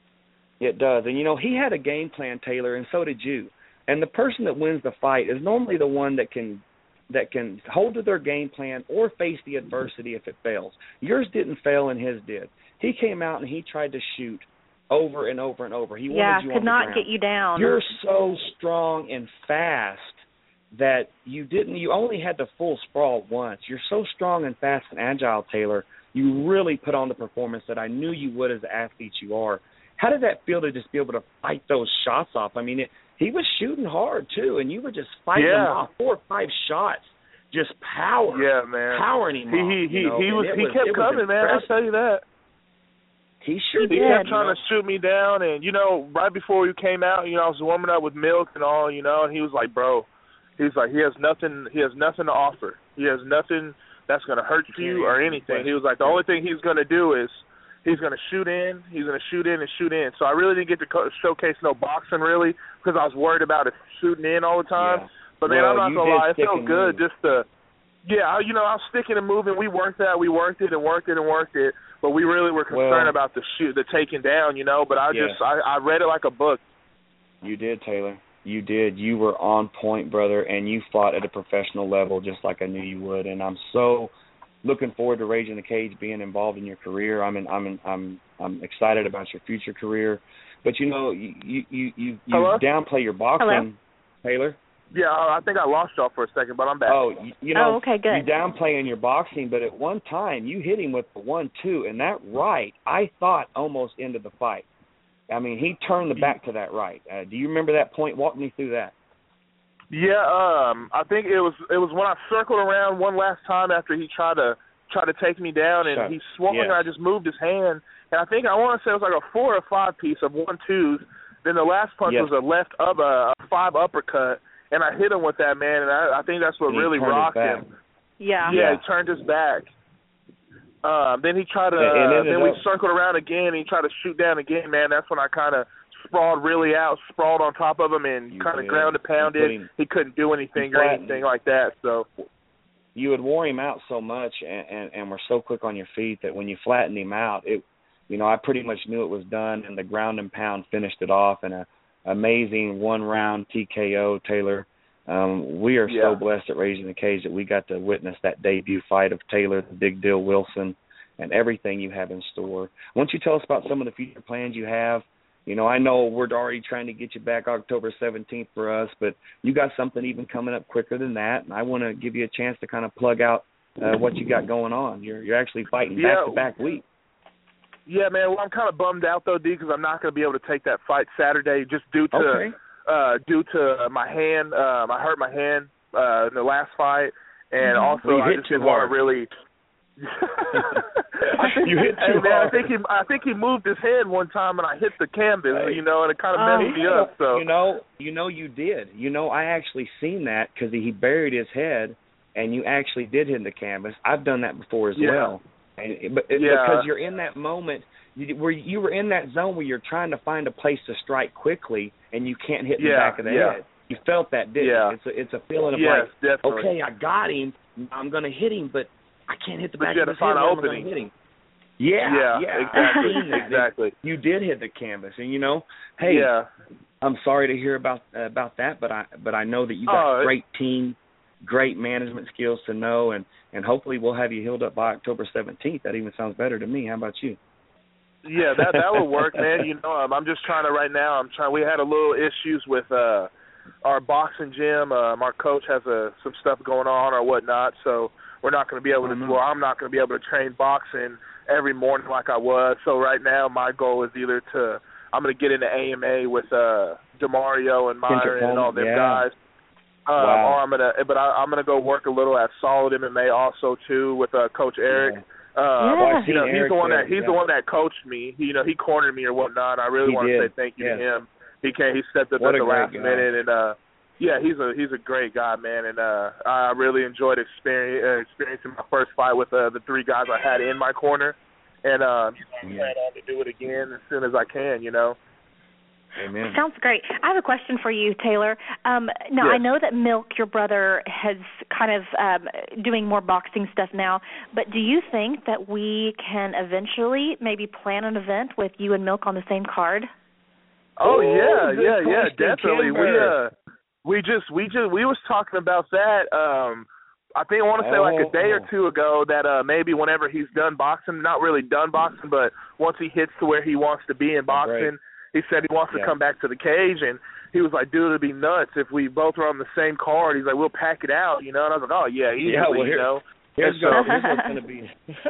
It does, and, he had a game plan, Taylor, and so did you. And the person that wins the fight is normally the one that can hold to their game plan or face the adversity if it fails. Yours didn't fail and his did. He came out and he tried to shoot over and over and over. He wanted you could on not the ground. Get you down. You're so strong and fast that you only had to full sprawl once. You're so strong and fast and agile, Taylor. You really put on the performance that I knew you would as the athlete you are. How did that feel to just be able to fight those shots off? I mean, he was shooting hard too, and you were just fighting him off 4 or 5 shots, just powering him off. He kept coming, man. I'll tell you that. He sure did. He kept trying to shoot me down, and right before we came out, I was warming up with milk and all, and he was like, bro, he has nothing to offer. He has nothing that's gonna hurt you or anything. He was like, the only thing he's gonna do is he's gonna shoot in. He's gonna shoot in and shoot in. So I really didn't get to showcase no boxing really because I was worried about it shooting in all the time. Yeah. But man, I'm not gonna lie, it felt good just to. Yeah, I was sticking and moving. We worked it and worked it. But we really were concerned about the taking down, But I read it like a book. You did, Taylor. You did. You were on point, brother, and you fought at a professional level just like I knew you would. And I'm so looking forward to Rage in the Cage being involved in your career. I'm excited about your future career. But you downplay your boxing, Taylor. Yeah, I think I lost y'all for a second, but I'm back. Okay, good. You downplay in your boxing, but at one time you hit him with the 1-2, and that right, I thought, almost ended the fight. I mean, he turned the back to that right. Do you remember that point? Walk me through that. Yeah, I think it was when I circled around one last time after he tried to take me down, and he swung, and I just moved his hand, and I think I want to say it was like a 4 or 5 piece of 1-2s. Then the last punch was a 5 uppercut. And I hit him with that, man, and I think that's what really rocked him. Yeah. Yeah, he turned his back. Then he tried to. Then we circled around again, and he tried to shoot down again, man. That's when I kind of sprawled on top of him, and kind of ground and pounded. He couldn't do anything or anything like that. So you had wore him out so much, and were so quick on your feet that when you flattened him out, I pretty much knew it was done, and the ground and pound finished it off, and a amazing 1-round TKO, Taylor. We are so blessed at Rage in the Cage that we got to witness that debut fight of Taylor, the Big Deal Wilson, and everything you have in store. Why don't you tell us about some of the future plans you have? I know we're already trying to get you back October 17th for us, but you got something even coming up quicker than that, and I want to give you a chance to kind of plug out what you got going on. You're actually fighting back-to-back weeks. Yeah, man. Well, I'm kind of bummed out though, D, because I'm not going to be able to take that fight Saturday just due to my hand. I hurt my hand in the last fight, and also I just didn't want to really. You hit too hard. I think he moved his head one time, and I hit the canvas, and it kind of messed me up. So you did. I actually seen that because he buried his head, and you actually did hit the canvas. I've done that before as well. Because you're in that moment where you were in that zone where you're trying to find a place to strike quickly and you can't hit the back of the head. You felt that, didn't you? It's a feeling of definitely. Okay, I got him. I'm going to hit him, but I can't hit the back of his head. I'm going to hit him. Exactly. You did hit the canvas, and I'm sorry to hear about that, but I know that you got great team, great management skills to know, and hopefully we'll have you healed up by October 17th. That even sounds better to me. How about you? Yeah, that would work, man. You know, I'm just trying to right now. We had a little issues with our boxing gym. Our coach has some stuff going on or whatnot, so we're not going to be able to. Well, I'm not going to be able to train boxing every morning like I was. So right now, my goal is either I'm going to get into AMA with DeMario and Myron and all them guys. Or I'm gonna go work a little at Solid MMA also too with Coach Eric. You know, he's the one that coached me. He cornered me or whatnot. I really want to say thank you to him. He stepped up at the last minute, and he's a great guy, man. And I really enjoyed experiencing my first fight with the three guys I had in my corner, and I plan on to do it again as soon as I can. You know. Amen. Sounds great. I have a question for you, Taylor. Now, I know that Milk, your brother, has kind of doing more boxing stuff now, but do you think that we can eventually maybe plan an event with you and Milk on the same card? Oh, yeah, definitely. We was talking about that. I want to say like a day or two ago that maybe whenever he's done boxing, not really done boxing, but once he hits to where he wants to be in boxing, he said he wants to come back to the cage, and he was like, dude, it'd be nuts if we both were on the same card. He's like, we'll pack it out, you know? And I was like, oh, yeah, easily, you know? Here's what's going to be.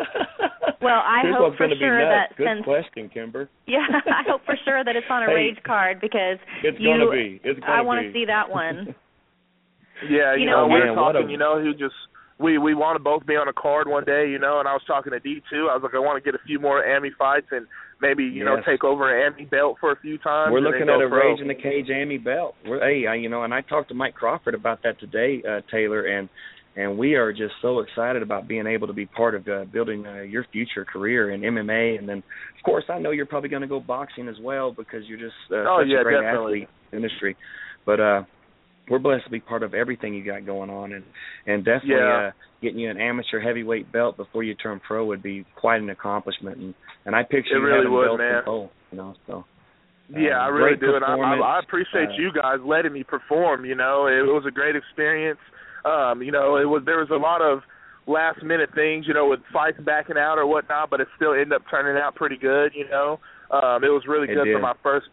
Well, I hope for sure that Good question, Kimber. Yeah, I hope for sure that it's on a Rage card because it's going to be. I want to see that one. Yeah, you know, we're talking, you know, we want to both be on a card one day, you know, and I was talking to D2. I was like, I want to get a few more AMI fights and maybe, you know, take over an AMI belt for a few times. We're looking at a Rage in the Cage AMI belt. You know, and I talked to Mike Crawford about that today, Taylor, and we are just so excited about being able to be part of building your future career in MMA. And then, of course, I know you're probably going to go boxing as well because you're just such a great athlete in the industry. But we're blessed to be part of everything you got going on, and definitely getting you an amateur heavyweight belt before you turn pro would be quite an accomplishment. And I picture you having belts in both, you know. So I really do, and I appreciate you guys letting me perform. You know, it was a great experience. You know, there was a lot of last minute things, you know, with fights backing out or whatnot, but it still ended up turning out pretty good. You know, it was really good for my first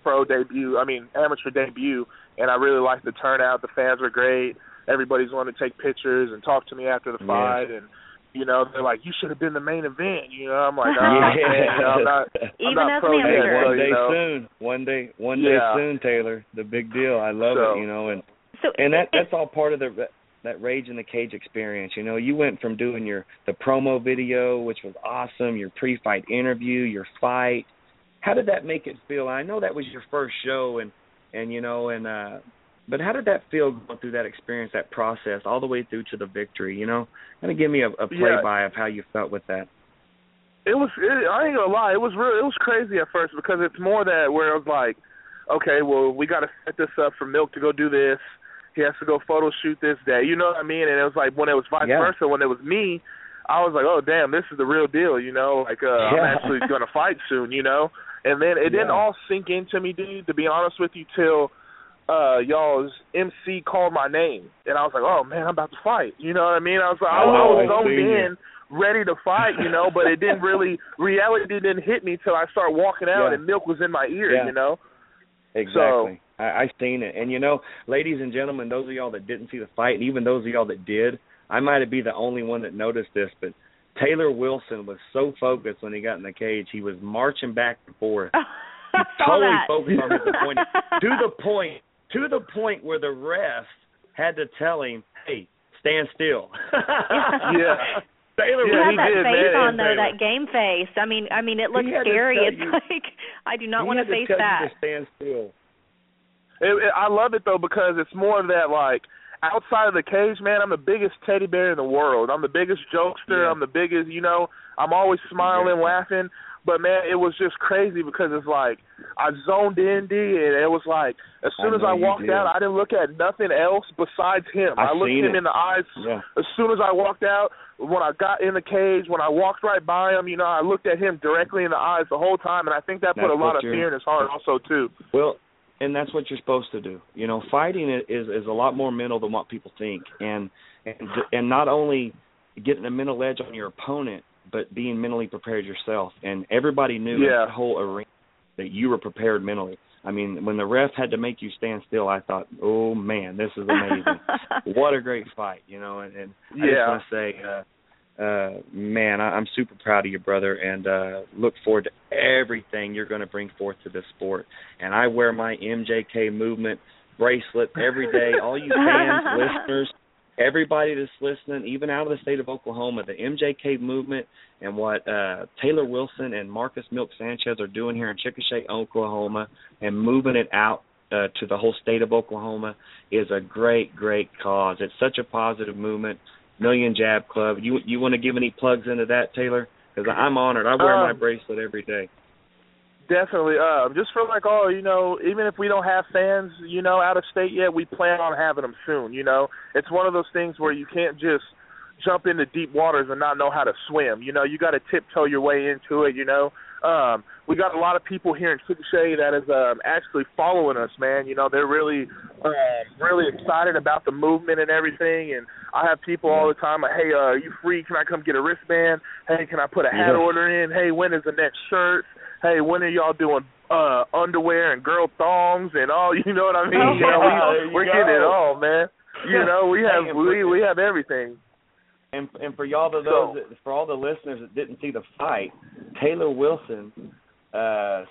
amateur debut. And I really liked the turnout. The fans were great. Everybody's wanting to take pictures and talk to me after the fight. And, you know, they're like, you should have been the main event. You know, I'm like, man, you know, I'm not pro yet. One day soon, Taylor. The big deal. I love it, you know. And that's all part of that Rage in the Cage experience. You know, you went from doing the promo video, which was awesome, your pre-fight interview, your fight. How did that make it feel? I know that was your first show, and you know, but how did that feel going through that experience, that process, all the way through to the victory? You know, kind of give me a play-by of how you felt with that. I ain't gonna lie, it was crazy at first because it's more that where it was like, okay, well, we got to set this up for Milk to go do this. He has to go photo shoot this day. You know what I mean? And it was like when it was vice versa, when it was me, I was like, oh damn, this is the real deal. You know, like I'm actually gonna fight soon. You know. And then it didn't all sink into me, dude, to be honest with you, till y'all's MC called my name. And I was like, oh, man, I'm about to fight. You know what I mean? I was zoned in, ready to fight, you know, but it didn't really, reality didn't hit me till I started walking out and Milk was in my ear, you know? Exactly. So, I seen it. And, you know, ladies and gentlemen, those of y'all that didn't see the fight, and even those of y'all that did, I might be the only one that noticed this, but Taylor Wilson was so focused when he got in the cage. He was marching back and forth. He totally focused on his opponent to the point where the ref had to tell him, "Hey, stand still." Taylor, he had that face on though, that game face. I mean, it looks scary. It's like I do not want to face that. Stand still. I love it though because it's more of that like. Outside of the cage, man, I'm the biggest teddy bear in the world. I'm the biggest jokester. I'm the biggest, you know, I'm always smiling, laughing. But, man, it was just crazy because it's like I zoned in, D, and it was like as soon as I walked out, I didn't look at nothing else besides him. I looked him in the eyes as soon as I walked out. When I got in the cage, when I walked right by him, you know, I looked at him directly in the eyes the whole time, and I think that put a lot of fear in his heart also, too. Well, and that's what you're supposed to do. You know, fighting is a lot more mental than what people think, and not only getting a mental edge on your opponent, but being mentally prepared yourself. And everybody knew in the whole arena that you were prepared mentally. I mean, when the ref had to make you stand still, I thought, oh, man, this is amazing. What a great fight, you know. And I just want to say, man, I'm super proud of you, brother, and look forward to everything you're going to bring forth to this sport. And I wear my MJK movement bracelet every day. All you fans, listeners, everybody that's listening, even out of the state of Oklahoma, the MJK movement and what Taylor Wilson and Marcus Milk Sanchez are doing here in Chickasha, Oklahoma, and moving it out to the whole state of Oklahoma is a great, great cause. It's such a positive movement. Million Jab Club. You want to give any plugs into that, Taylor? Because I'm honored. I wear my bracelet every day. Definitely. Just for like all, you know, even if we don't have fans, you know, out of state yet, we plan on having them soon, you know. It's one of those things where you can't just jump into deep waters and not know how to swim. You know, you got to tiptoe your way into it, you know. We got a lot of people here in Chickasha that is actually following us, man. You know, they're really excited about the movement and everything. And I have people all the time like, hey, are you free? Can I come get a wristband? Hey, can I put a hat order in? Hey, when is the next shirt? Hey, when are y'all doing underwear and girl thongs and all? You know what I mean? You know, we're getting it all, man. You know, we have everything. And for y'all, for all the listeners that didn't see the fight, Taylor Wilson, 6'4",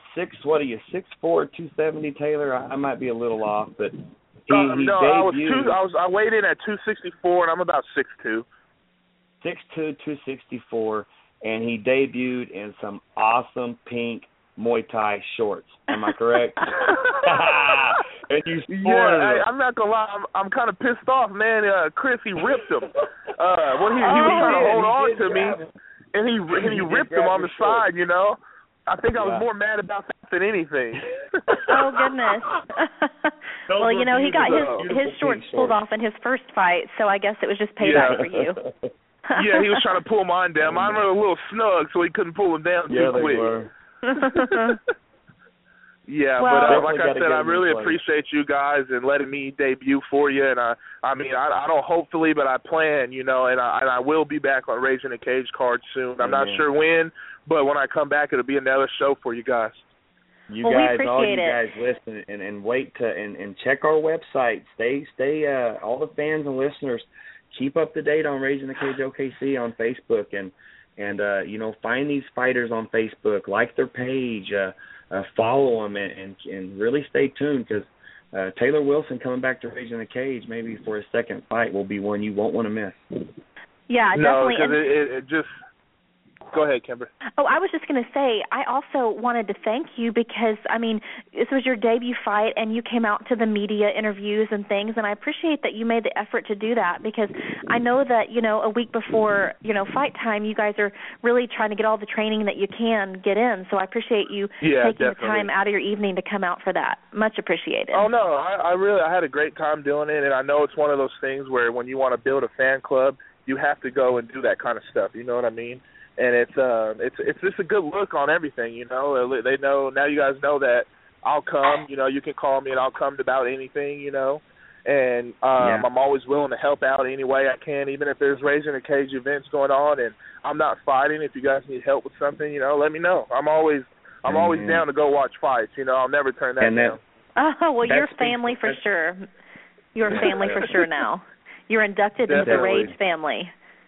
270. Taylor, I might be a little off, but he debuted. I weighed in at 264, and I'm about 6'2". 6'2", 264, and he debuted in some awesome pink Muay Thai shorts. Am I correct? And you I'm not gonna lie, I'm kind of pissed off, man. Chris, he ripped him. He was trying to hold on to me, and he ripped him on the side. You know, I think I was more mad about that than anything. Oh goodness. Well, you know, he got his shorts pulled off in his first fight, so I guess it was just payback for you. Yeah, he was trying to pull mine down. Mine were a little snug, so he couldn't pull them down too quick. Were. Yeah, well, but like I said, I really appreciate you guys and letting me debut for you. And I mean, I don't hopefully, but I plan, you know, and I will be back on Raging the Cage card soon. I'm not sure when, but when I come back, it'll be another show for you guys. You guys, all you guys listen and wait to and check our website. Stay all the fans and listeners, keep up to date on Raging the Cage OKC on Facebook and you know, find these fighters on Facebook, like their page, follow them, and really stay tuned because Taylor Wilson coming back to Raging the Cage maybe for his second fight will be one you won't want to miss. Yeah, definitely. No, because it just. Go ahead, Kimber. Oh, I was just going to say, I also wanted to thank you because, I mean, this was your debut fight and you came out to the media interviews and things, and I appreciate that you made the effort to do that because I know that, you know, a week before, you know, fight time, you guys are really trying to get all the training that you can get in, so I appreciate you taking the time out of your evening to come out for that. Much appreciated. Oh, no, I had a great time doing it, and I know it's one of those things where when you want to build a fan club, you have to go and do that kind of stuff, you know what I mean? And it's just a good look on everything, you know. They know now. You guys know that I'll come. You know, you can call me and I'll come to about anything, you know. And I'm always willing to help out any way I can, even if there's Raging the Cage events going on and I'm not fighting. If you guys need help with something, you know, let me know. I'm always down to go watch fights. You know, I'll never turn that down. Oh well, you're family for sure. You're family for sure now. You're inducted into the Rage family.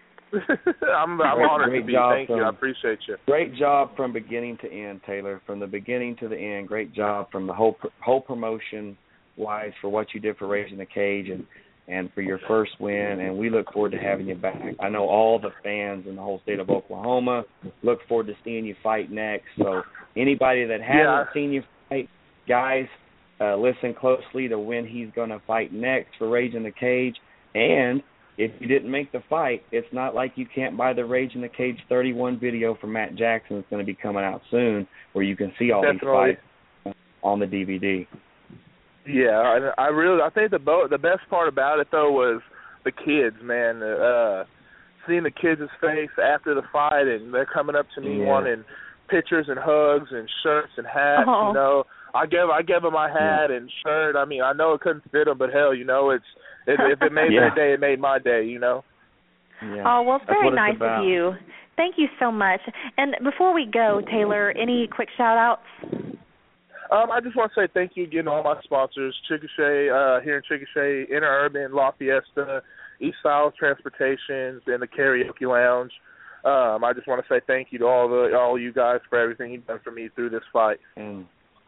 I'm honored to be. Thank you. I appreciate you. Great job from beginning to end, Taylor. From the beginning to the end, great job from the whole promotion-wise for what you did for Raging the Cage and for your first win. And we look forward to having you back. I know all the fans in the whole state of Oklahoma look forward to seeing you fight next. So anybody that hasn't seen you fight, guys, listen closely to when he's going to fight next for Raging the Cage. And if you didn't make the fight, it's not like you can't buy the Raging the Cage 31 video from Matt Jackson. It's going to be coming out soon where you can see all these fights on the DVD. Yeah, I think the best part about it, though, was the kids, man. Seeing the kids' face after the fight, and they're coming up to me wanting pictures and hugs and shirts and hats, you know. I gave him my hat and shirt. I mean, I know it couldn't fit him, but hell, you know, if it made their day, it made my day, you know. Yeah. Oh, well, it's very nice of you. Thank you so much. And before we go, Taylor, any quick shout-outs? I just want to say thank you again to all my sponsors, Chickasha, here in Chickasha, Interurban, La Fiesta, East Isles Transportations, and the Karaoke Lounge. I just want to say thank you to all you guys for everything you've done for me through this fight. And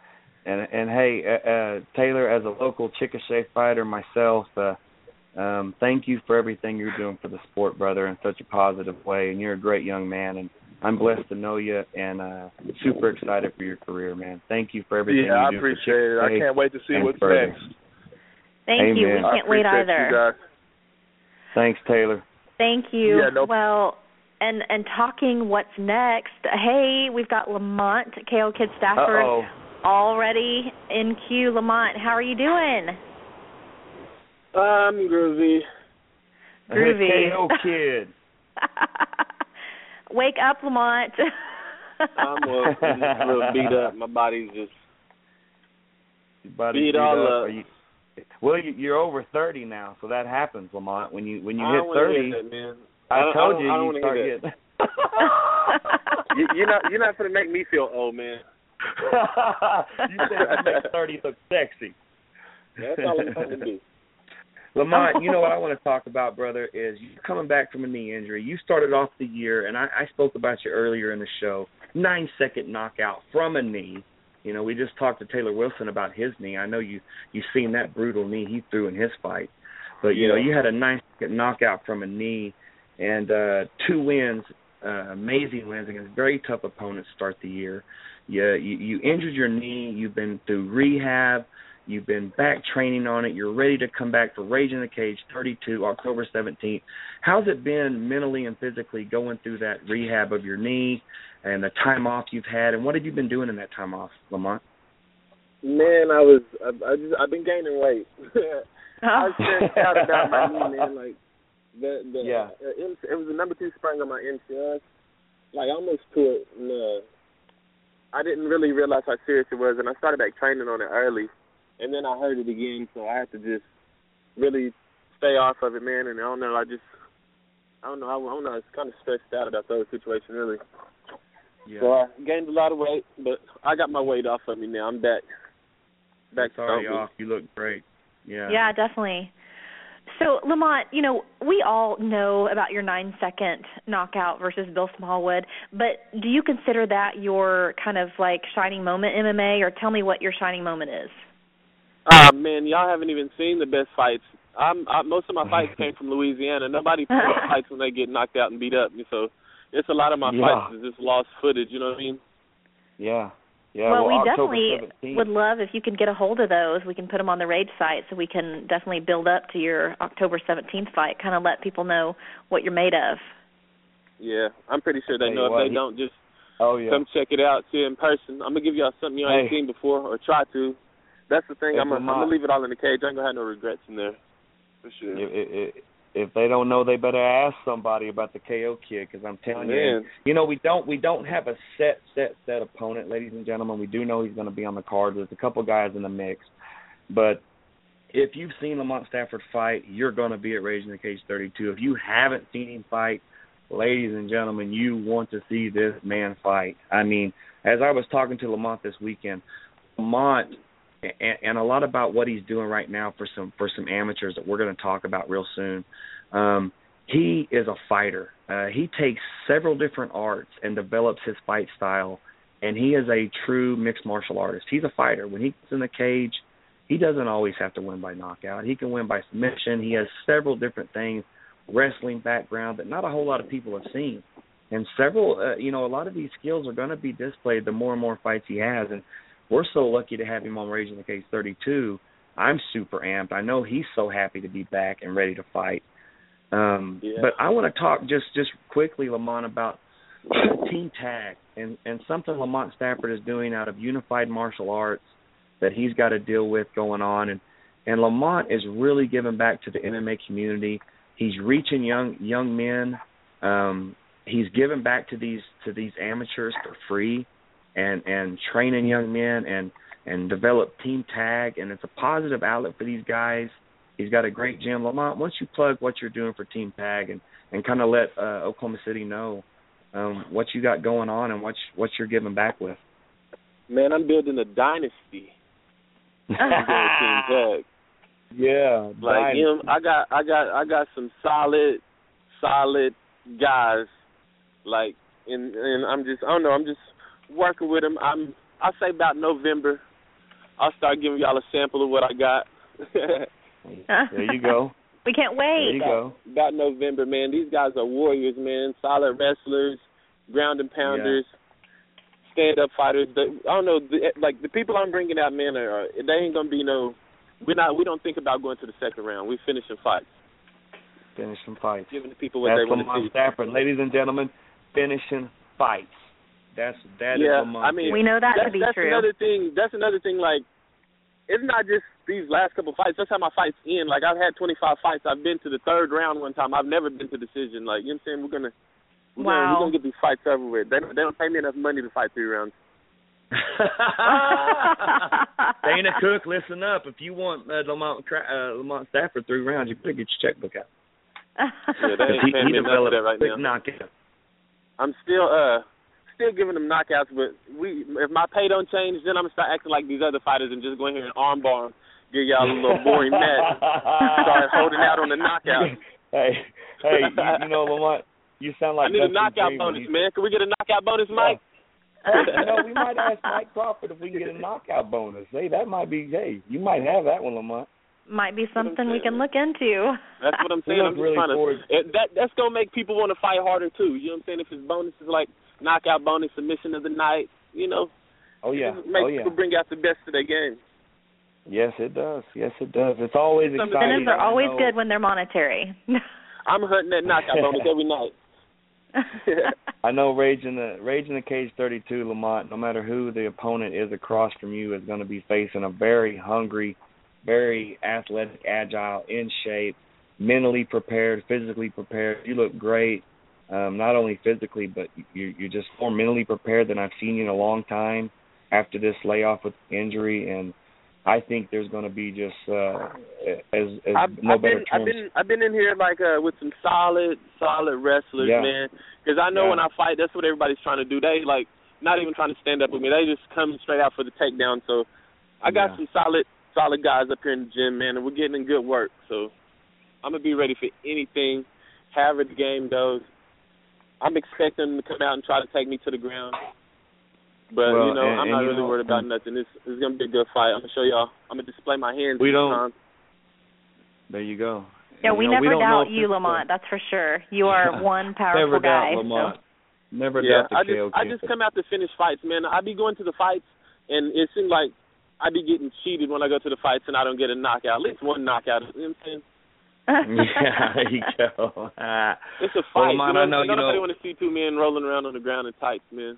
hey, Taylor, as a local Chickasha fighter myself, thank you for everything you're doing for the sport, brother, in such a positive way. And you're a great young man, and I'm blessed to know you, and super excited for your career, man. Thank you for everything you do. Yeah, I appreciate it. I can't wait to see what's next. Thank you. We can't wait either. You guys. Thanks, Taylor. Thank you. Yeah, well, and talking what's next, hey, we've got Lamont, KO Kid Stafford, already in queue. Lamont, how are you doing? I'm groovy. Groovy. KO Kid. Wake up, Lamont. I'm just a little beat up. My body's just beat all up. Well, you're over 30 now, so that happens, Lamont. When you hit 30, that, man. I told you you start getting. You're not going to make me feel old, man. You said you make 30 look sexy. That's all I'm trying to do. Lamont, you know what I want to talk about, brother, is you coming back from a knee injury. You started off the year, and I spoke about you earlier in the show, 9-second knockout from a knee. You know, we just talked to Taylor Wilson about his knee. I know you've seen that brutal knee he threw in his fight. But, you know, you had a 9-second knockout from a knee and 2 wins, amazing wins against very tough opponents to start the year. You injured your knee. You've been through rehab. You've been back training on it. You're ready to come back for Rage in the Cage 32, October 17th. How's it been mentally and physically going through that rehab of your knee and the time off you've had? And what have you been doing in that time off, Lamont? Man, I've been gaining weight. I was stressed out about my knee, man. Like it was the number 2 sprain on my MCL. Like I almost tore it. And, I didn't really realize how serious it was, and I started back training on it early. And then I heard it again, so I had to just really stay off of it, man. And I don't know. I was kind of stressed out about the whole situation, really. Yeah. So I gained a lot of weight, but I got my weight off of me now. I'm back. It's already off. You look great. Yeah. Yeah, definitely. So, Lamont, you know, we all know about your 9-second knockout versus Bill Smallwood, but do you consider that your kind of like shining moment in MMA, or tell me what your shining moment is? Man, y'all haven't even seen the best fights. Most of my fights came from Louisiana. Nobody fights when they get knocked out and beat up. So it's a lot of my fights is just lost footage, you know what I mean? Yeah. Well, we definitely would love if you could get a hold of those. We can put them on the Rage site so we can definitely build up to your October 17th fight, kind of let people know what you're made of. Yeah, I'm pretty sure they know. If they don't, just come check it out, see it in person. I'm going to give y'all something you ain't seen before, or try to. That's the thing. I'm going to leave it all in the cage. I ain't going to have no regrets in there, for sure. If they don't know, they better ask somebody about the KO Kid, because I'm telling you, you know, we don't have a set opponent, ladies and gentlemen. We do know he's going to be on the card. There's a couple guys in the mix, but if you've seen Lamont Stafford fight, you're going to be at Rage in the Cage 32. If you haven't seen him fight, ladies and gentlemen, you want to see this man fight. I mean, as I was talking to Lamont this weekend, Lamont, and a lot about what he's doing right now for some amateurs that we're going to talk about real soon. He is a fighter. He takes several different arts and develops his fight style, and he is a true mixed martial artist. He's a fighter. When he gets in the cage, he doesn't always have to win by knockout. He can win by submission. He has several different things, wrestling background that not a whole lot of people have seen. And several, a lot of these skills are going to be displayed the more and more fights he has, and we're so lucky to have him on Rage in the Cage 32. I'm super amped. I know he's so happy to be back and ready to fight. But I want to talk just quickly, Lamont, about team tag and something Lamont Stafford is doing out of Unified Martial Arts that he's got to deal with going on. And Lamont is really giving back to the MMA community. He's reaching young men. He's giving back to these amateurs for free. And training young men, and and develop Team Tag, and it's a positive outlet for these guys. He's got a great gym. Lamont, once you plug what you're doing for Team Tag and kind of let Oklahoma City know what you got going on and what you're giving back with. Man, I'm building a dynasty. Team Tag. Yeah, like him. I got some solid guys. Like, and I'm just working with them. I'll say about November, I'll start giving y'all a sample of what I got. There you go. We can't wait. There you go. About November, man. These guys are warriors, man. Solid wrestlers, ground and pounders, stand-up fighters. I don't know, the people I'm bringing out, man, they ain't gonna be no. We don't think about going to the second round. We finishing fights. Finishing fights. Giving the people what they want to see. Stafford, ladies and gentlemen, finishing fights. That is Lamont. I mean, we know that to be true. That's another thing. Like, it's not just these last couple fights. That's how my fights end. Like, I've had 25 fights. I've been to the third round one time. I've never been to decision. Like, you know what I'm saying? We're gonna get these fights everywhere. They don't pay me enough money to fight 3 rounds. Dana Cook, listen up. If you want Lamont Stafford 3 rounds, you better get your checkbook out. Yeah, they ain't paying me enough for that right now. Knockout. I'm still giving them knockouts, but if my pay don't change, then I'm gonna start acting like these other fighters and just go in here and armbar, give y'all a little boring match, start holding out on the knockout. Hey, you know, Lamont, you sound like I need a knockout bonus, man. Can we get a knockout bonus, Mike? We might ask Mike Crawford if we can get a knockout bonus. Hey, that might be. Hey, you might have that one, Lamont. Might be something we can look into. That's what I'm saying. I'm just really trying to. That's gonna make people want to fight harder too. You know what I'm saying? If his bonus is like knockout bonus, submission of the night, you know. Oh yeah. Make people bring out the best of their game. Yes, it does. It's always exciting. Incentives are always good when they're monetary. I'm hunting that knockout bonus every night. I know Rage in the Cage 32, Lamont, no matter who the opponent is across from you, is going to be facing a very hungry, very athletic, agile, in shape, mentally prepared, physically prepared. You look great, not only physically, but you're just more mentally prepared than I've seen you in a long time after this layoff with injury, and I think there's going to be just I've been in here like with some solid wrestlers, man. Because I know when I fight, that's what everybody's trying to do. They like not even trying to stand up with me. They just come straight out for the takedown. So I got some solid guys up here in the gym, man, and we're getting in good work. So I'm gonna be ready for anything, however the game goes. I'm expecting them to come out and try to take me to the ground. But, I'm not really worried about nothing. It's going to be a good fight. I'm going to show y'all. I'm going to display my hands this time. There you go. Yeah, we never doubt you, Lamont. That's for sure. You are one powerful guy. Never doubt Lamont. Never doubt the KO. I just come out to finish fights, man. I be going to the fights, and it seems like I be getting cheated when I go to the fights and I don't get a knockout. At least one knockout. You know what I'm saying? Yeah, there you go. It's a fight. Well, Lamont, nobody want to see 2 men rolling around on the ground in tights, man.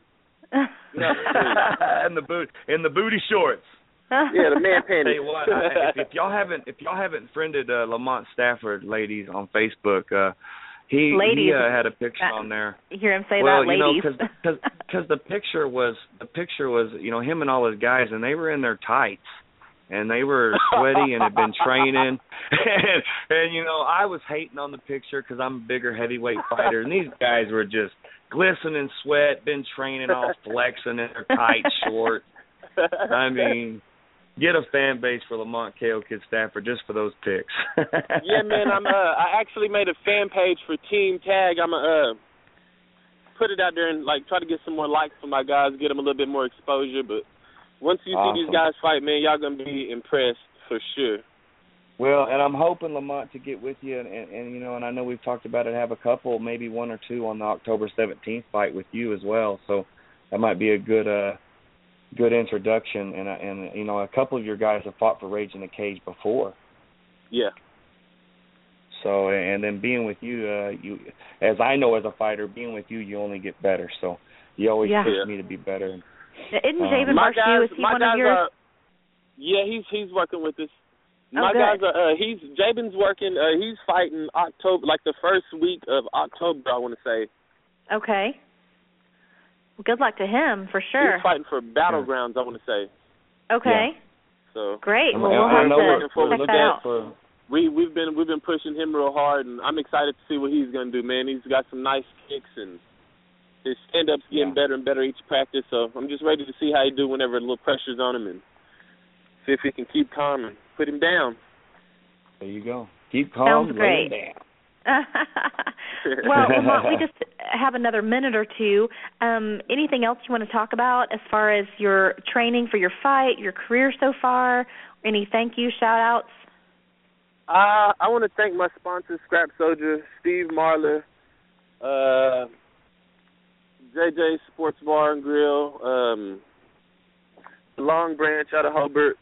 in the booty shorts. Yeah, the man panties. Tell you what, if y'all haven't friended Lamont Stafford, ladies, on Facebook, he had a picture on there. You hear him say that, ladies? Because the picture was him and all his guys, and they were in their tights. And they were sweaty and had been training. and I was hating on the picture because I'm a bigger heavyweight fighter. And these guys were just glistening sweat, been training all flexing in their tight shorts. I mean, get a fan base for Lamont KO Kid Stafford just for those pics. Yeah, man. I actually made a fan page for Team Tag. I'm going to put it out there and try to get some more likes for my guys, get them a little bit more exposure. But once you see these guys fight, man, y'all going to be impressed for sure. Well, and I'm hoping, Lamont, to get with you, and I know we've talked about it, have a couple, maybe 1 or 2 on the October 17th fight with you as well. So that might be a good introduction. And a couple of your guys have fought for Rage in the Cage before. Yeah. So, and then being with you, as I know as a fighter, being with you, you only get better. So you always push me to be better. Isn't Jabin Marshew, is he one of yours? Yeah, he's working with us. My guys are Jabin's working. He's fighting October, the first week of October, I want to say. Okay. Well, good luck to him for sure. He's fighting for Battlegrounds, I want to say. Okay. Yeah. So great. Well, we'll have to check that out. We've been pushing him real hard, and I'm excited to see what he's going to do, man. He's got some nice kicks, and his stand-up's getting better and better each practice. So I'm just ready to see how he do whenever a little pressure's on him, and see if he can keep calm and put him down. There you go. Keep calm. Sounds great. Lay him down. Well, Lamont, we just have another minute or two. Anything else you want to talk about as far as your training for your fight, your career so far? Any thank you, shout-outs? I want to thank my sponsors, Scrap Soldier, Steve Marler, JJ Sports Bar and Grill, Long Branch out of Hobart,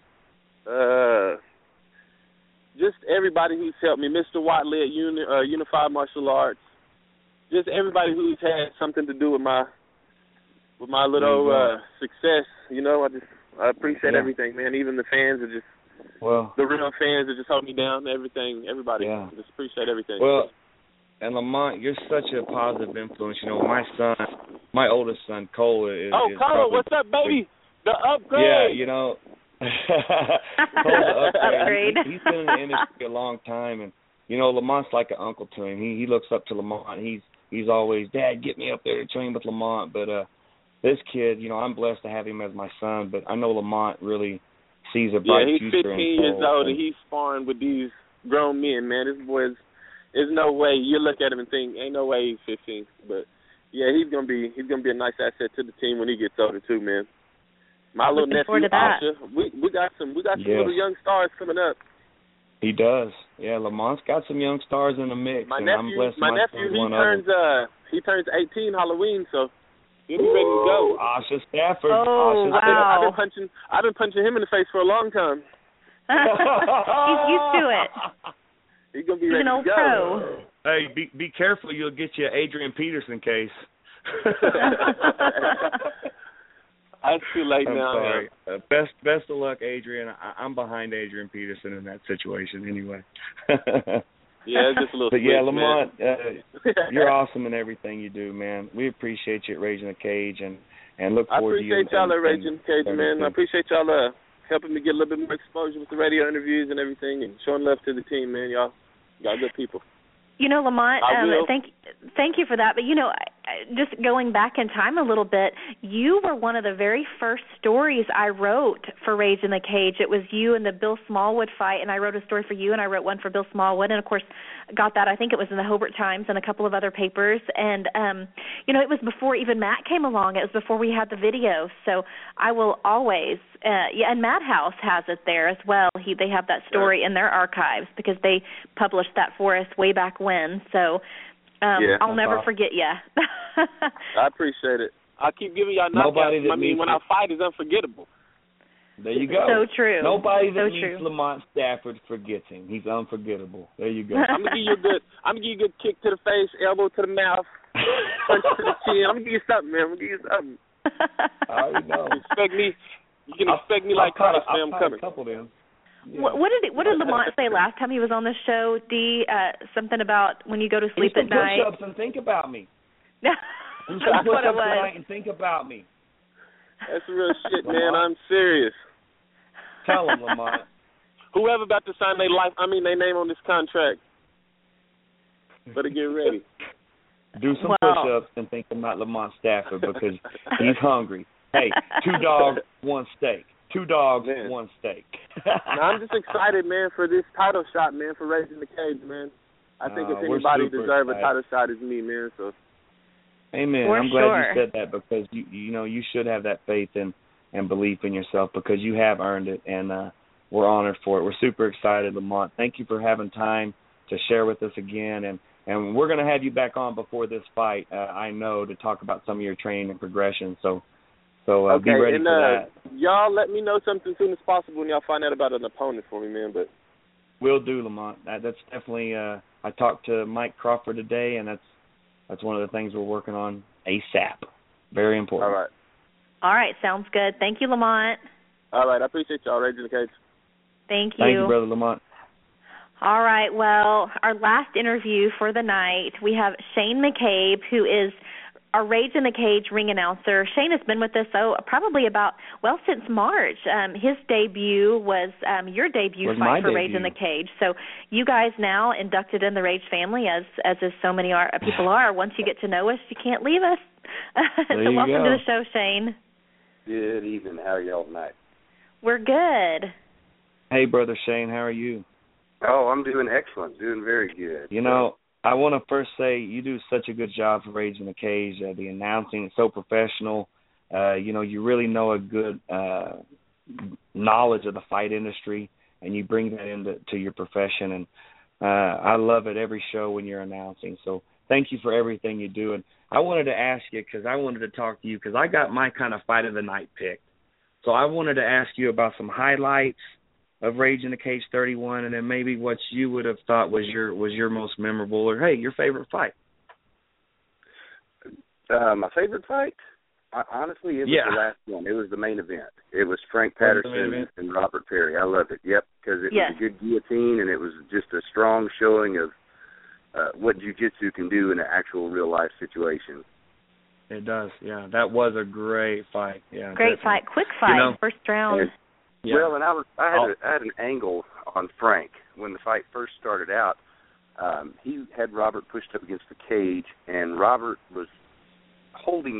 just everybody who's helped me, Mr. Watley at Unified Martial Arts, just everybody who's had something to do with my little success. You know, I appreciate everything, man. Even the fans are just the real fans that just hold me down. Everything, everybody, just appreciate everything. Well, and Lamont, you're such a positive influence. You know, my oldest son Cole is. Oh, Cole, what's up, baby? The upgrade. Yeah, you know. Cole's the upgrade. He's been in the industry a long time, and you know, Lamont's like an uncle to him. He looks up to Lamont. He's always, Dad, get me up there to train with Lamont. But this kid, you know, I'm blessed to have him as my son. But I know Lamont really sees a bright future. Yeah, he's 15 years old, and he's sparring with these grown men, man. This boy's, there's no way you look at him and think, ain't no way he's 15. But yeah, he's gonna be a nice asset to the team when he gets older too, man. My little nephew Asha, we got some little young stars coming up. He does. Yeah, Lamont's got some young stars in the mix. My nephew, he turns 18 Halloween, so he'll be ready to go. Asha Stafford. Oh, wow. I've been punching him in the face for a long time. He's used to it. He's gonna be ready an old to go. pro. Hey, be careful! You'll get you Adrian Peterson case. That's too late now. Sorry. Best of luck, Adrian. I'm behind Adrian Peterson in that situation anyway. Yeah, it's just a little. But yeah, Lamont, you're awesome in everything you do, man. We appreciate you at Raging the Cage and look forward to you. I appreciate y'all at Raging the Cage, man. I appreciate y'all helping me get a little bit more exposure with the radio interviews and everything, and showing love to the team, man. Y'all good people. You know, Lamont, thank you for that. But, you know, just going back in time a little bit, you were one of the very first stories I wrote for Rage in the Cage. It was you and the Bill Smallwood fight, and I wrote a story for you, and I wrote one for Bill Smallwood, and, of course, got that. I think it was in the Hobart Times and a couple of other papers. And, you know, it was before even Matt came along. It was before we had the video. So I will always, and Madhouse has it there as well. They have that story in their archives because they published that for us way back when. So I'll never forget you. I appreciate it. I keep giving y'all knockouts. I mean, when I fight, it's unforgettable. There you go. So true. Nobody that meets Lamont Stafford forgets him. He's unforgettable. There you go. I'm gonna give you a good kick to the face, elbow to the mouth, punch to the chin. I'm gonna give you something, man. I'm gonna give you something. I already know. You can expect me like Curtis, man. I'm coming. A couple then. Yeah. What did Lamont say last time he was on the show, D? Something about when you go to sleep at night. Push-ups and think about me. That's what it was. And think about me. That's real shit, man. I'm serious. Tell him, Lamont. Whoever about to sign their name on this contract, better get ready. Do some push-ups and think about Lamont Stafford because he's hungry. Hey, 2 dogs, 1 steak. 2 dogs, 1 steak. I'm just excited, man, for this title shot, man, for Raging the Cage, man. I think if anybody deserves a title shot, it's me, man. So. Amen. I'm glad you said that because you should have that faith and belief in yourself because you have earned it, and we're honored for it. We're super excited, Lamont. Thank you for having time to share with us again, and we're going to have you back on before this fight, I know, to talk about some of your training and progression. So be ready for that. Y'all let me know something as soon as possible when y'all find out about an opponent for me, man. But will do, Lamont. That's definitely. I talked to Mike Crawford today, and that's one of the things we're working on ASAP. Very important. All right, sounds good. Thank you, Lamont. All right, I appreciate y'all, Raging the Cage. Thank you. Thank you, Brother Lamont. All right, well, our last interview for the night, we have Shane McCabe, who is our Rage in the Cage ring announcer. Shane has been with us, probably since March. His debut was your debut fight for Rage in the Cage. So you guys now inducted in the Rage family, as so many people are. Once you get to know us, you can't leave us. So welcome to the show, Shane. Good evening. How are y'all tonight? We're good. Hey, Brother Shane, how are you? Oh, I'm doing excellent. Doing very good. You know, I want to first say you do such a good job for Rage in the Cage. The announcing is so professional. You really know a good knowledge of the fight industry, and you bring that into your profession. And I love it every show when you're announcing. So thank you for everything you do. And I wanted to ask you, because I wanted to talk to you, because I got my kind of fight of the night picked. So I wanted to ask you about some highlights of Rage in the Cage 31, and then maybe what you would have thought was your most memorable, or hey, your favorite fight. My favorite fight, honestly, it was the last one. It was the main event. It was Frank Patterson and Robert Perry. I loved it. Yep, because it was a good guillotine, and it was just a strong showing of what jiu-jitsu can do in an actual real life situation. It does. Yeah, that was a great fight. Yeah, great fight, quick fight, first round. Well, and I had an angle on Frank when the fight first started out. He had Robert pushed up against the cage, and Robert was holding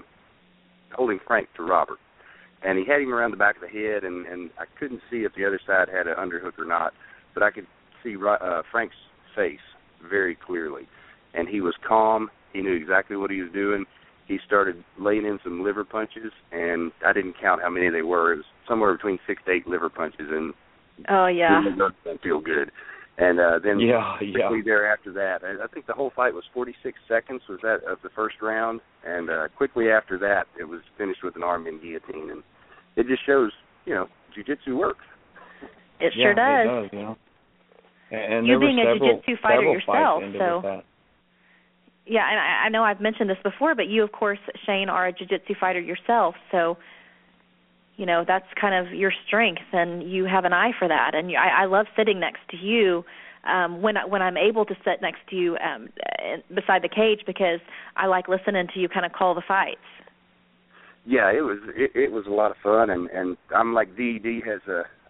Frank to Robert. And he had him around the back of the head, and I couldn't see if the other side had an underhook or not, but I could see Frank's face very clearly. And he was calm. He knew exactly what he was doing. He started laying in some liver punches, and I didn't count how many they were. It was somewhere between 6 to 8 liver punches, and it didn't feel good. And then quickly thereafter that, I think the whole fight was 46 seconds was that of the first round, and quickly after that, it was finished with an arm in guillotine, and it just shows, jiu-jitsu works. It sure does. It does, And you being a jiu-jitsu fighter yourself, so. Yeah, and I know I've mentioned this before, but you, of course, Shane, are a jiu-jitsu fighter yourself, so, that's kind of your strength, and you have an eye for that. And I love sitting next to you when I'm able to sit next to you beside the cage, because I like listening to you kind of call the fights. Yeah, it was a lot of fun, and I'm like D. D has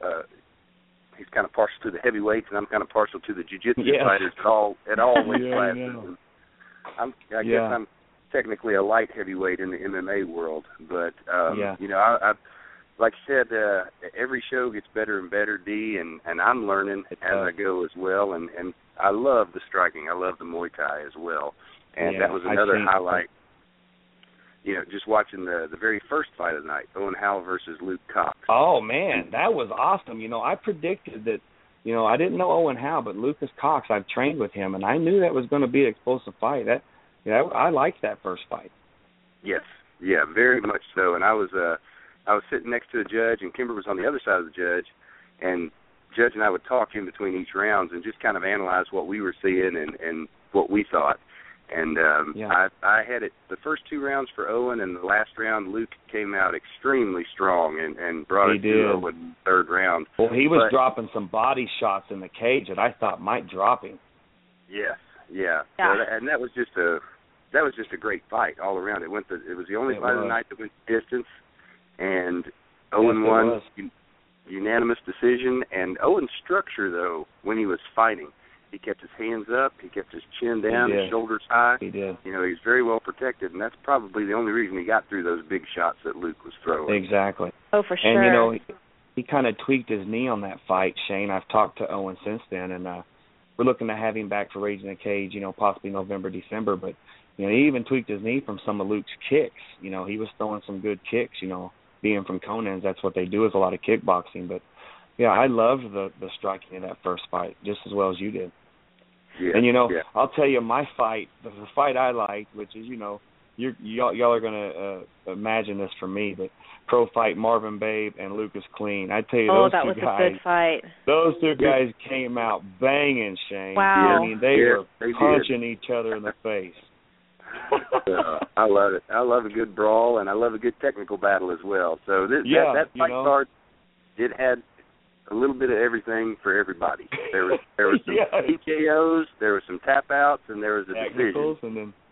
he's kind of partial to the heavyweights, and I'm kind of partial to the jiu-jitsu fighters at all weight classes. I guess I'm technically a light heavyweight in the MMA world, but I like I said, every show gets better and better, D, and I'm learning as I go as well, and I love the striking. I love the Muay Thai as well, and that was another highlight. Just watching the very first fight of the night, Owen Howell versus Luke Cox. Oh man, that was awesome. I predicted that. I didn't know Owen Howell, but Lucas Cox, I've trained with him, and I knew that was going to be an explosive fight. I liked that first fight. Yes, very much so. And I was sitting next to the judge, and Kimber was on the other side of the judge, and Judge and I would talk in between each rounds and just kind of analyze what we were seeing and what we thought. And I had it the first 2 rounds for Owen, and the last round Luke came out extremely strong and brought it to Owen in the third round. Well, he was dropping some body shots in the cage that I thought might drop him. Yes, so and that was just a great fight all around. It was the only fight of the night that went distance, and Owen won unanimous decision. And Owen's structure, though, when he was fighting, he kept his hands up, he kept his chin down, his shoulders high. He did. He was very well protected, and that's probably the only reason he got through those big shots that Luke was throwing. Exactly. Oh, for sure. And, he kind of tweaked his knee on that fight, Shane. I've talked to Owen since then, and we're looking to have him back for Rage in the Cage, possibly November, December. But, he even tweaked his knee from some of Luke's kicks. He was throwing some good kicks, being from Conan's. That's what they do, is a lot of kickboxing. But, I loved the striking in that first fight just as well as you did. Yeah, and I'll tell you my fight, the fight I liked, which is y'all are gonna imagine this for me, but pro fight Marvin Babe and Lucas Clean. I tell you, those that two was guys, a good fight. Those two guys came out banging, Shane. Wow. They were punching each other in the face. I love it. I love a good brawl, and I love a good technical battle as well. So that fight card, it had a little bit of everything for everybody. There was some TKOs, there was some tap outs, and there was a decision. And then,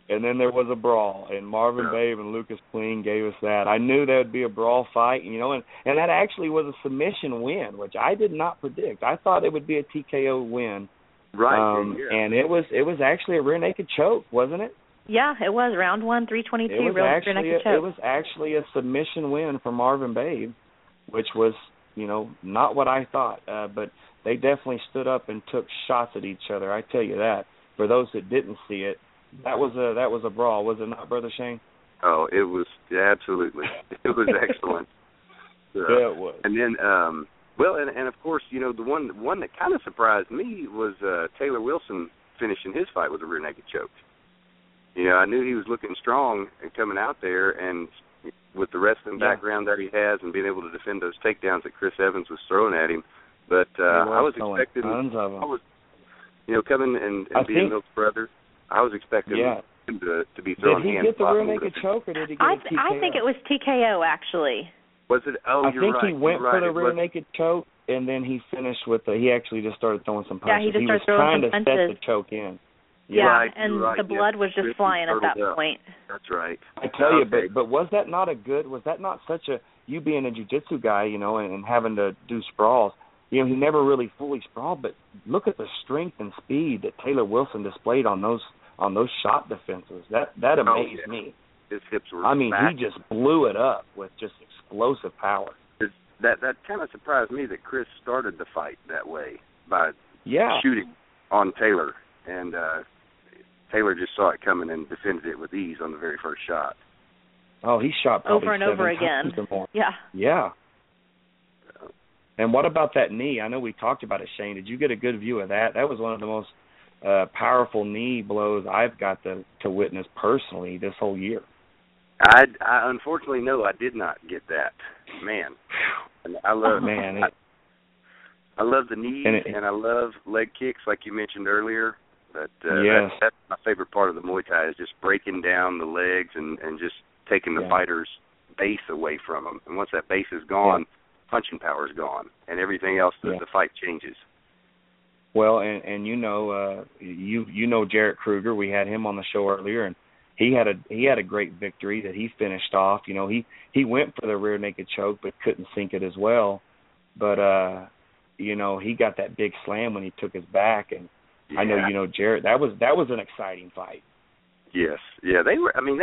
and then there was a brawl, and Marvin Babe and Lucas Queen gave us that. I knew there would be a brawl fight, you know, and that actually was a submission win, which I did not predict. I thought it would be a TKO win. Right. And it was actually a rear naked choke, wasn't it? Yeah, it was round 1, 322. Rear naked choke. It was actually a submission win for Marvin Babe, which was, you know, not what I thought. But they definitely stood up and took shots at each other. I tell you that. For those that didn't see it, that was a brawl, was it not, Brother Shane? Oh, it was absolutely. It was excellent. Yeah, it was. And then, and of course, you know, the one that kind of surprised me was Taylor Wilson finishing his fight with a rear naked choke. You know, I knew he was looking strong and coming out there, and with the wrestling background that he has and being able to defend those takedowns that Chris Evans was throwing at him. But I was expecting, tons of them. Coming and being Milk's brother, I was expecting him to be throwing hands. Did he get the rear naked choke, or did he get a TKO? I think it was TKO, actually. Was it? Oh, you're right. I think he went for the rear naked choke, and then he finished with he actually just started throwing some punches. Yeah, he just started throwing some punches. He was trying to set the choke in. Yeah, and the blood was just flying at that point. That's right. I tell you, but was that not such a, you being a jiu-jitsu guy, you know, and having to do sprawls, you know, he never really fully sprawled, but look at the strength and speed that Taylor Wilson displayed on those shot defenses. That amazed me. His hips were back. He just blew it up with just explosive power. That kind of surprised me that Chris started the fight that way by shooting on Taylor, and Taylor just saw it coming and defended it with ease on the very first shot. Oh, he shot probably over and over again. Yeah. Yeah. And what about that knee? I know we talked about it, Shane. Did you get a good view of that? That was one of the most powerful knee blows I've got to witness personally this whole year. I unfortunately, no, I did not get that. Man, and I love I love the knees, and I love leg kicks, like you mentioned earlier. But that's my favorite part of the Muay Thai, is just breaking down the legs and just taking the fighter's base away from them. And once that base is gone, punching power is gone, and everything else, the fight changes. Well, and you know Jarrett Kruger. We had him on the show earlier, and he had a great victory that he finished off. You know, he went for the rear naked choke, but couldn't sink it as well. But you know, he got that big slam when he took his back, and I know you know Jarrett. That was an exciting fight. Yes, they were. I mean,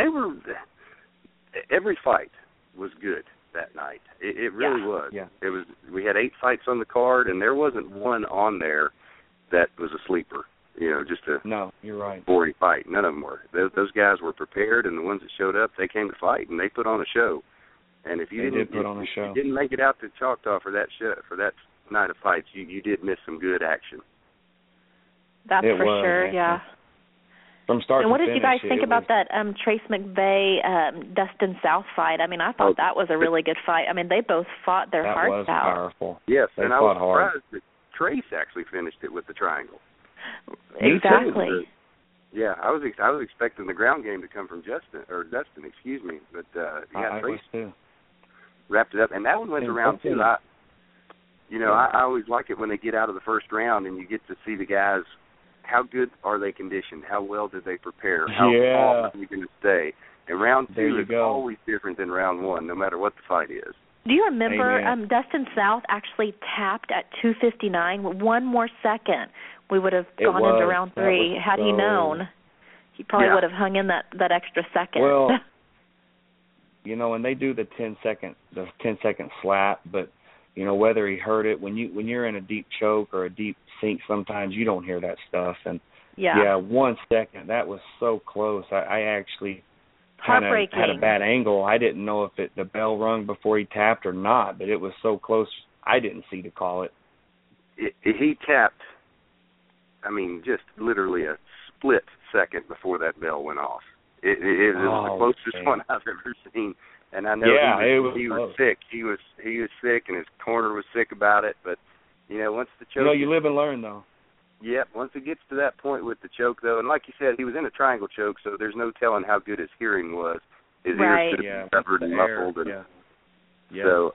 every fight was good that night. It really was. Yeah. It was. We had 8 fights on the card, and there wasn't one on there that was a sleeper. You know, just you're right. Boring fight. None of them were. Those guys were prepared, and the ones that showed up, they came to fight, and they put on a show. And if you didn't make it out to Choctaw for that show, for that night of fights, you did miss some good action. That's for sure. Yeah. From start and what to did you guys think about that Trace McVeigh, Dustin South fight? I mean, I thought that was a really good fight. I mean, they both fought their hearts out. That was powerful. Yes, and I was surprised that Trace actually finished it with the triangle. Exactly. Yeah, I was expecting the ground game to come from Dustin, but Trace wrapped it up, and that one went to round 2. I always like it when they get out of the first round and you get to see the guys. How good are they conditioned? How well did they prepare? How long are you going to stay? And round 2 is always different than round 1, no matter what the fight is. Do you remember Dustin South actually tapped at 2:59? One more second, we would have gone into round 3. Had he known, he probably would have hung in that extra second. Well, you know, and they do the 10-second slap, but you know, whether he heard it, when you're in a deep choke or a deep sink, sometimes you don't hear that stuff. And 1 second, that was so close. I actually kind of had a bad angle. I didn't know if the bell rung before he tapped or not, but it was so close. I didn't see to call it. He tapped, I mean, just literally a split second before that bell went off. It was the closest one I've ever seen. And I know he was sick. He was sick, and his corner was sick about it. But you know, once the choke, you know, you live and learn, though. Yep. Once it gets to that point with the choke, though, and like you said, he was in a triangle choke, so there's no telling how good his hearing was. His ears could have been covered and muffled. So,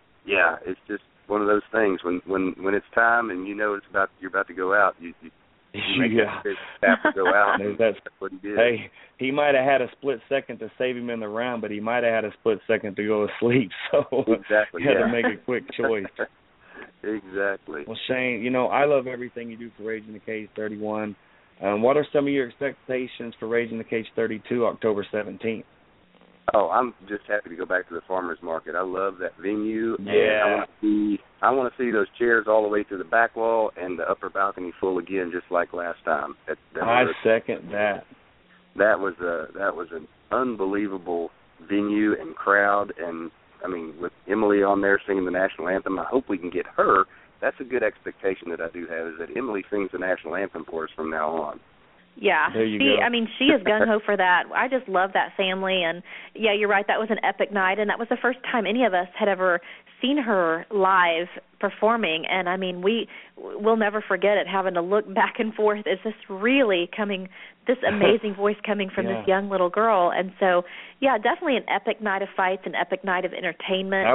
it's just one of those things. When it's time, and you know you're about to go out, Go out. That's what he did. Hey, he might have had a split second to save him in the round, but he might have had a split second to go to sleep. So exactly, he had to make a quick choice. Exactly. Well, Shane, I love everything you do for Raging the Cage 31. What are some of your expectations for Raging the Cage 32, October 17th? Oh, I'm just happy to go back to the farmers market. I love that venue. Yeah. And I want to see those chairs all the way to the back wall and the upper balcony full again, just like last time. I second that. That was an unbelievable venue and crowd, and I mean, with Emily on there singing the national anthem, I hope we can get her. That's a good expectation that I do have, is that Emily sings the national anthem for us from now on. Yeah, there you go. I mean, she is gung-ho for that. I just love that family, and yeah, you're right, that was an epic night, and that was the first time any of us had ever seen her live performing, and I mean, we'll never forget it, having to look back and forth. Is this really coming, this amazing voice coming from this young little girl? And so, yeah, definitely an epic night of fights, an epic night of entertainment.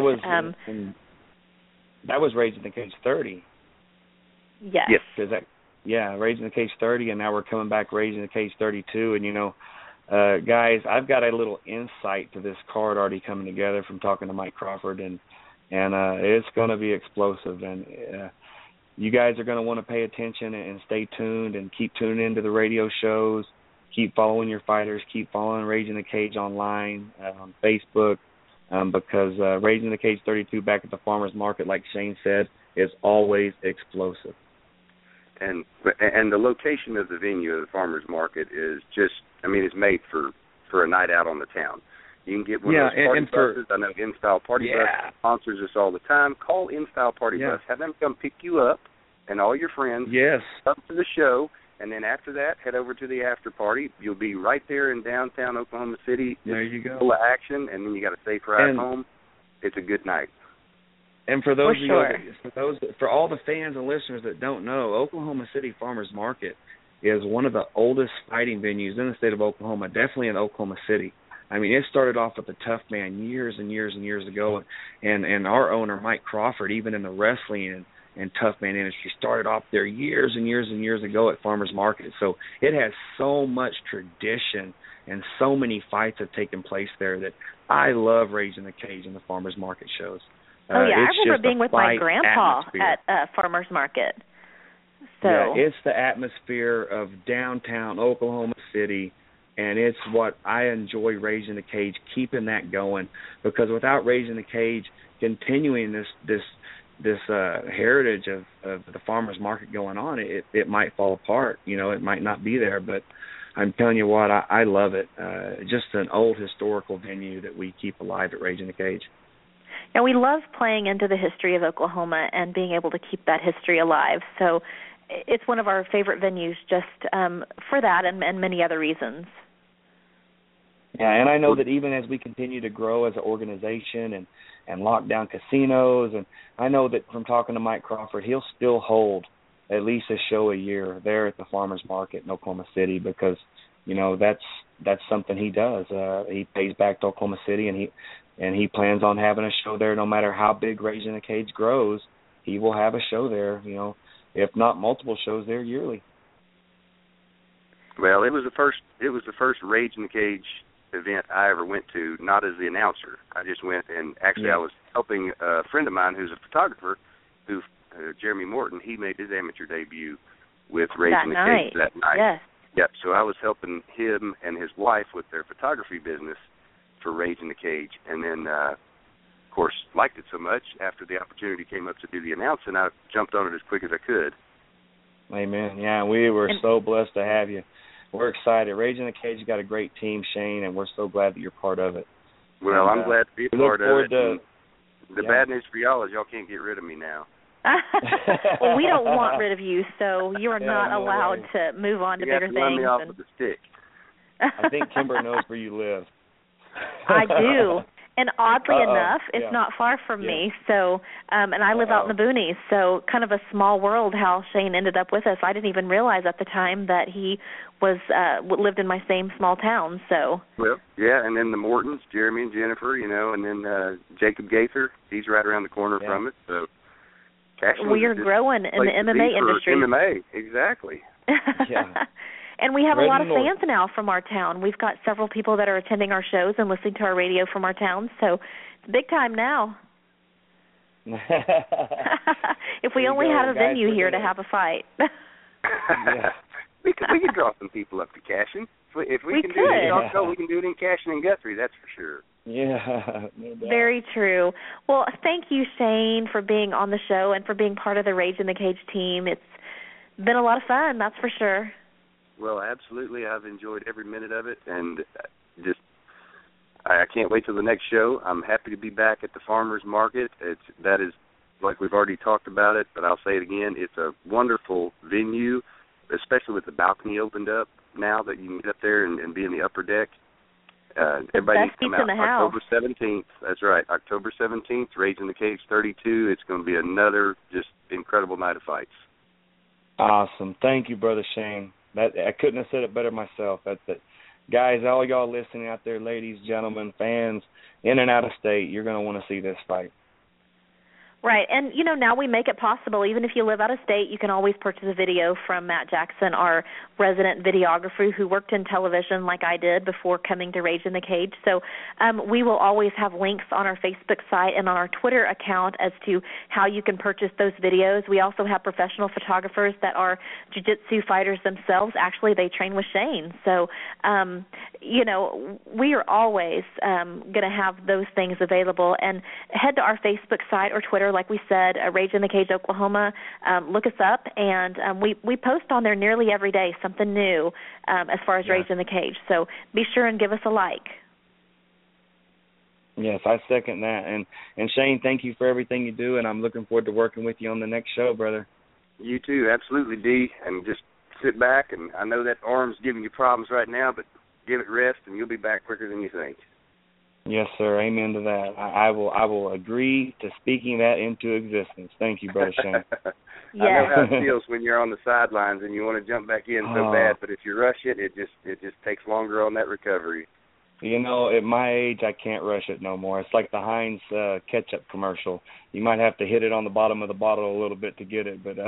That was Raging the Cage 30. Yes. Raging the Cage 30, and now we're coming back Raging the Cage 32. And, guys, I've got a little insight to this card already coming together from talking to Mike Crawford, and it's going to be explosive. And you guys are going to want to pay attention and stay tuned and keep tuning into the radio shows. Keep following your fighters. Keep following Raging the Cage online, on Facebook, because Raging the Cage 32 back at the farmers market, like Shane said, is always explosive. And the location of the venue of the farmers market is just, I mean, it's made for a night out on the town. You can get one of those party buses. I know InStyle Party Bus sponsors us all the time. Call InStyle Party Bus. Have them come pick you up and all your friends. Yes. Up to the show, and then after that, head over to the after party. You'll be right there in downtown Oklahoma City. There you go. Full of action, and then you got a safe ride home. It's a good night. And for those for all the fans and listeners that don't know, Oklahoma City Farmers Market is one of the oldest fighting venues in the state of Oklahoma, definitely in Oklahoma City. I mean, it started off with the Tough Man years and years and years ago, and our owner, Mike Crawford, even in the wrestling and Tough Man industry, started off there years and years and years ago at Farmers Market. So it has so much tradition and so many fights have taken place there that I love Raging the Cage and the Farmers Market shows. I remember being with my grandpa at Farmers Market. So yeah, it's the atmosphere of downtown Oklahoma City, and it's what I enjoy Raging the Cage, keeping that going, because without Raging the Cage, continuing this heritage of the farmers market going on, it might fall apart. It might not be there, but I'm telling you what, I love it. Just an old historical venue that we keep alive at Raging the Cage. And we love playing into the history of Oklahoma and being able to keep that history alive. So it's one of our favorite venues just for that and many other reasons. Yeah, and I know that even as we continue to grow as an organization and lock down casinos, and I know that from talking to Mike Crawford, he'll still hold at least a show a year there at the farmers market in Oklahoma City, because that's something he does. He pays back to Oklahoma City, and he plans on having a show there no matter how big Raging the Cage grows. He will have a show there, if not multiple shows there yearly. Well, it was the first Raging the Cage event I ever went to, not as the announcer. I just went, and actually I was helping a friend of mine who's a photographer, Jeremy Morton. He made his amateur debut with Raging the Cage that night. Yes. Yep, so I was helping him and his wife with their photography business for Raging the Cage, and then, of course, liked it so much, after the opportunity came up to do the announcing, I jumped on it as quick as I could. Amen. Yeah, we were so blessed to have you. We're excited. Raging the Cage got a great team, Shane, and we're so glad that you're part of it. Well, I'm glad to be a part of it. The bad news for y'all is y'all can't get rid of me now. Well, we don't want rid of you, so you are not allowed to move on to bigger things. You have to run me off with the stick. I think Kimber knows where you live. I do. And oddly enough, it's not far from me. So, and I live out in the boonies. So, kind of a small world how Shane ended up with us. I didn't even realize at the time that he was lived in my same small town. So. Well, yeah, and then the Mortons, Jeremy and Jennifer, and then Jacob Gaither. He's right around the corner from it. So, we are growing in the MMA industry. MMA, exactly. Yeah. And we have a lot of fans now from our town. We've got several people that are attending our shows and listening to our radio from our town, so it's big time now. If we only had a venue here to have a fight. Yeah. We could draw some people up to Cashin. If we can do it in Arkansas, we can do it in Cashin and Guthrie, that's for sure. Yeah, no doubt. Very true. Well, thank you, Shane, for being on the show and for being part of the Rage in the Cage team. It's been a lot of fun, that's for sure. Well, absolutely. I've enjoyed every minute of it, and I can't wait till the next show. I'm happy to be back at the Farmers Market. That is, like we've already talked about it, but I'll say it again, it's a wonderful venue, especially with the balcony opened up now that you can get up there and be in the upper deck. Everybody needs to come out October 17th. That's right, October 17th, Rage in the Cage 32. It's going to be another just incredible night of fights. Awesome. Thank you, Brother Shane. I couldn't have said it better myself. That's it. Guys, all y'all listening out there, ladies, gentlemen, fans, in and out of state, you're going to want to see this fight. Right, and, now we make it possible. Even if you live out of state, you can always purchase a video from Matt Jackson, our resident videographer who worked in television like I did before coming to Rage in the Cage. So we will always have links on our Facebook site and on our Twitter account as to how you can purchase those videos. We also have professional photographers that are jiu-jitsu fighters themselves. Actually, they train with Shane. So, we are always going to have those things available. And head to our Facebook site or Twitter, like we said, Rage in the Cage Oklahoma. Look us up, and we post on there nearly every day something new as far as Rage in the Cage. So be sure and give us a like. Yes, I second that. And Shane, thank you for everything you do, and I'm looking forward to working with you on the next show, brother. You too, absolutely, D. And just sit back, and I know that arm's giving you problems right now, but give it rest, and you'll be back quicker than you think. Yes, sir. Amen to that. I will agree to speaking that into existence. Thank you, Brother Shane. Yeah. I know how it feels when you're on the sidelines and you want to jump back in so bad, but if you rush it, it just takes longer on that recovery. At my age, I can't rush it no more. It's like the Heinz ketchup commercial. You might have to hit it on the bottom of the bottle a little bit to get it, but